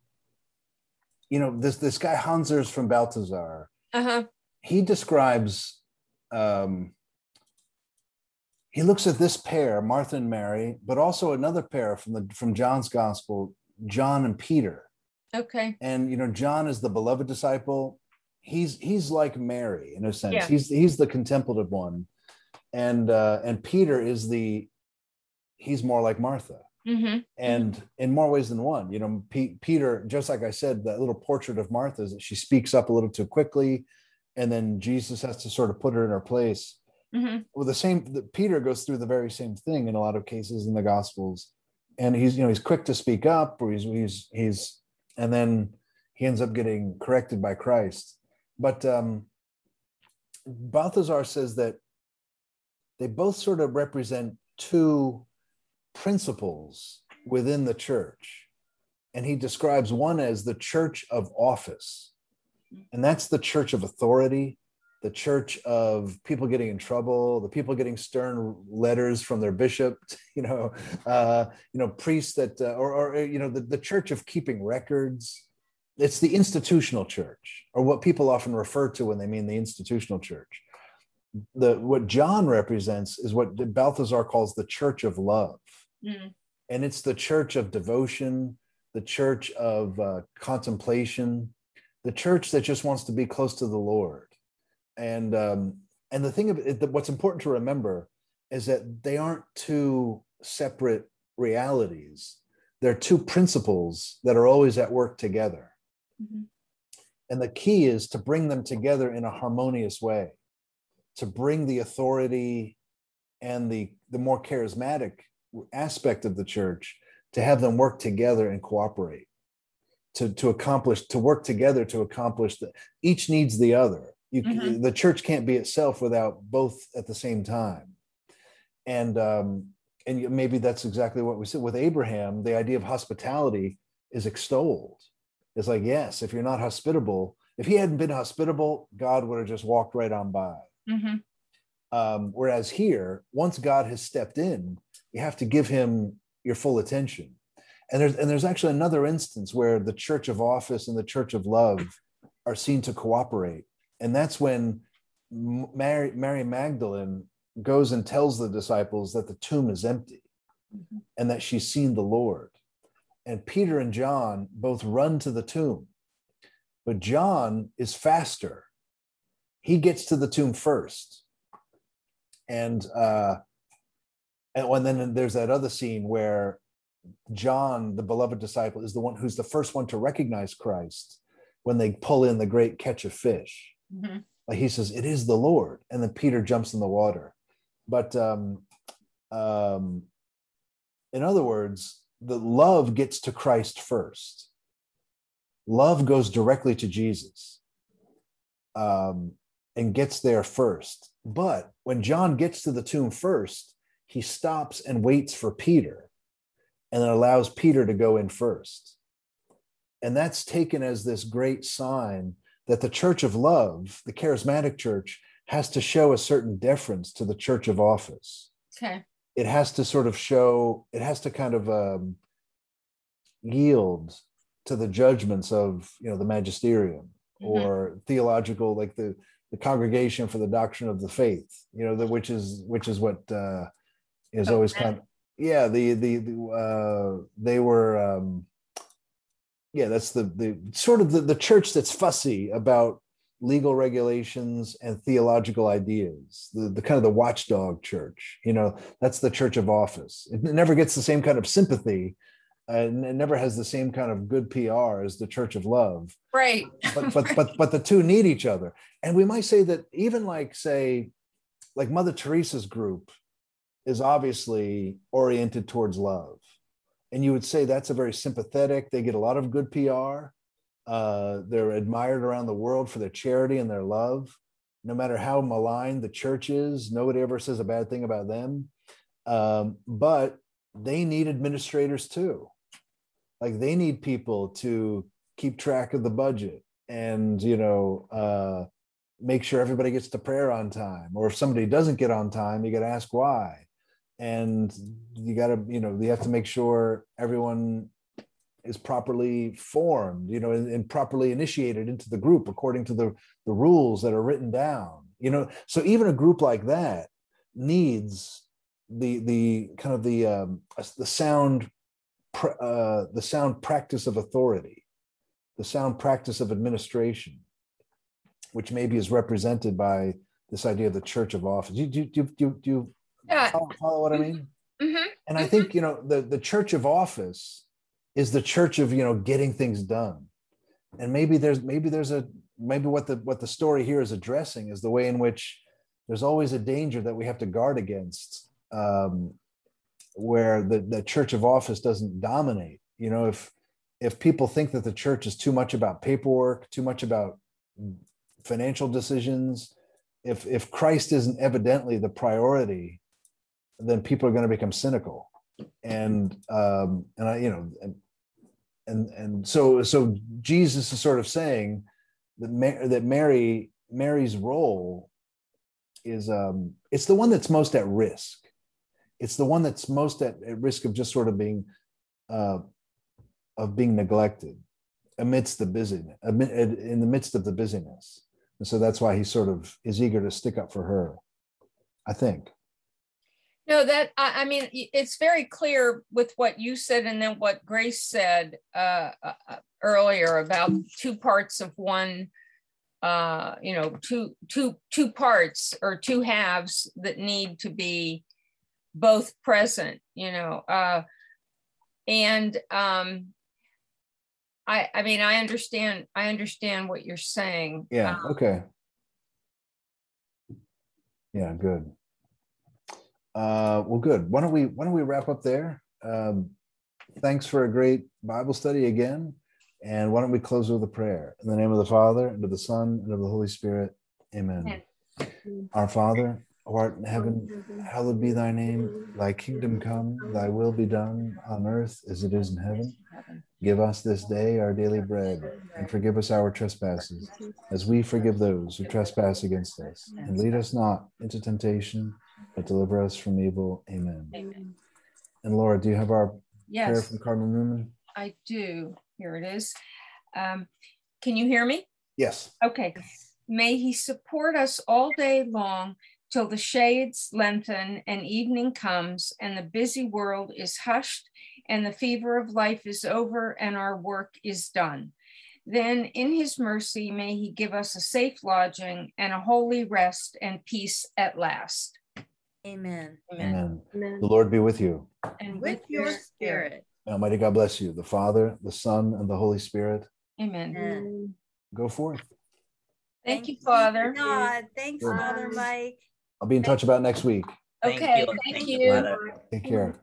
know, this, this guy Hansers from Balthazar, Uh-huh. he describes, um, he looks at this pair, Martha and Mary, but also another pair from the from John's gospel, John and Peter. Okay. And, you know, John is the beloved disciple. He's he's like Mary in a sense. Yeah. He's he's the contemplative one, and uh, and Peter is the he's more like Martha, Mm-hmm. and in more ways than one. You know, P- Peter, just like I said, that little portrait of Martha is that she speaks up a little too quickly, and then Jesus has to sort of put her in her place. Mm-hmm. Well, the same. The, Peter goes through the very same thing in a lot of cases in the Gospels, and he's you know he's quick to speak up, or he's he's he's, and then he ends up getting corrected by Christ. But um, Balthazar says that they both sort of represent two principles within the church. And he describes one as the church of office. And that's the church of authority, the church of people getting in trouble, the people getting stern letters from their bishop, you know, uh, you know, priests that, uh, or, or, you know, the, the church of keeping records. It's the institutional church, or what people often refer to when they mean the institutional church. The what John represents is what Balthazar calls the church of love. Mm. And it's the church of devotion, the church of uh, contemplation, the church that just wants to be close to the Lord. And um, and the thing of it, what's important to remember is that they aren't two separate realities. They're two principles that are always at work together. Mm-hmm. And the key is to bring them together in a harmonious way, to bring the authority and the, the more charismatic aspect of the church, to have them work together and cooperate, to, to accomplish, to work together to accomplish that. Each needs the other. You, Mm-hmm. The church can't be itself without both at the same time. And, um, and maybe that's exactly what we said with Abraham. The idea of hospitality is extolled. It's like, yes, if you're not hospitable, if he hadn't been hospitable, God would have just walked right on by. Mm-hmm. Um, whereas here, once God has stepped in, you have to give him your full attention. And there's, and there's actually another instance where the church of office and the church of love are seen to cooperate. And that's when Mary, Mary Magdalene goes and tells the disciples that the tomb is empty, mm-hmm. and that she's seen the Lord. And Peter and John both run to the tomb. But John is faster. He gets to the tomb first. And, uh, and then there's that other scene where John, the beloved disciple, is the one who's the first one to recognize Christ when they pull in the great catch of fish. Mm-hmm. Like he says, it is the Lord. And then Peter jumps in the water. But um, um, in other words, the love gets to Christ first. Love goes directly to Jesus um, and gets there first. But when John gets to the tomb first, he stops and waits for Peter, and then allows Peter to go in first. And that's taken as this great sign that the church of love, the charismatic church, has to show a certain deference to the church of office. Okay. It has to sort of show, it has to kind of um, yield to the judgments of, you know, the magisterium, mm-hmm. or theological, like the, the Congregation for the Doctrine of the Faith, you know, the, which is which is what uh, is Oh, always man. kind of, yeah, the, the, the uh, they were, um, yeah, that's the, the sort of the, the church that's fussy about legal regulations and theological ideas, the, the kind of the watchdog church, you know, that's the church of office. It never gets the same kind of sympathy, and it never has the same kind of good P R as the church of love. Right. But but but but the two need each other. And we might say that even like, say, like Mother Teresa's group is obviously oriented towards love. And you would say that's a very sympathetic, they get a lot of good P R. Uh, they're admired around the world for their charity and their love. No matter how maligned the church is, nobody ever says a bad thing about them. Um, but they need administrators too. Like they need people to keep track of the budget and, you know, uh, make sure everybody gets to prayer on time. Or if somebody doesn't get on time, you got to ask why. And you got to, you know, you have to make sure everyone is properly formed, you know, and, and properly initiated into the group according to the, the rules that are written down, you know. So even a group like that needs the the kind of the um, the sound uh, the sound practice of authority, the sound practice of administration, which maybe is represented by this idea of the church of office. Do you do you, do you Yeah. follow, follow what I mean? Mm-hmm. And I think, you know, the the church of office is the church of, you know, getting things done. And maybe there's maybe there's a maybe what the what the story here is addressing is the way in which there's always a danger that we have to guard against, um, where the, the church of office doesn't dominate. You know, if if people think that the church is too much about paperwork, too much about financial decisions, if if Christ isn't evidently the priority, then people are going to become cynical. And um, and I, you know, and and and so so Jesus is sort of saying that Ma- that Mary Mary's role is um, it's the one that's most at risk. It's the one that's most at, at risk of just sort of being uh, of being neglected amidst the busyness, in the midst of the busyness. And so that's why he sort of is eager to stick up for her, I think. No, that, I, I mean, it's very clear with what you said and then what Grace said uh, uh, earlier about two parts of one, uh, you know, two, two, two parts or two halves that need to be both present, you know, uh, and um, I, I mean, I understand, I understand what you're saying. Yeah. Um, Okay. Yeah. Good. Uh, well, good. Why don't we why don't we wrap up there? Um, thanks for a great Bible study again. And why don't we close with a prayer? In the name of the Father, and of the Son, and of the Holy Spirit. Amen. Amen. Our Father, who art in heaven, hallowed be thy name. Thy kingdom come, thy will be done on earth as it is in heaven. Give us this day our daily bread, and forgive us our trespasses, as we forgive those who trespass against us. And lead us not into temptation, but deliver us from evil. Amen. Amen. And Laura, do you have our yes, prayer from Cardinal Newman? I do. Here it is. Um, can you hear me? Yes. Okay. May he support us all day long till the shades lengthen and evening comes and the busy world is hushed and the fever of life is over and our work is done. Then in his mercy, may he give us a safe lodging and a holy rest and peace at last. Amen. Amen. Amen. The Lord be with you. And with, with your spirit. spirit. Almighty God bless you, the Father, the Son, and the Holy Spirit. Amen. Amen. Go forth. Thank, Thank you, Father. God. Thanks, Sure. Father Mike. I'll be in touch about next week. Okay. Thank you. Thank Thank you. you, Father. Take care.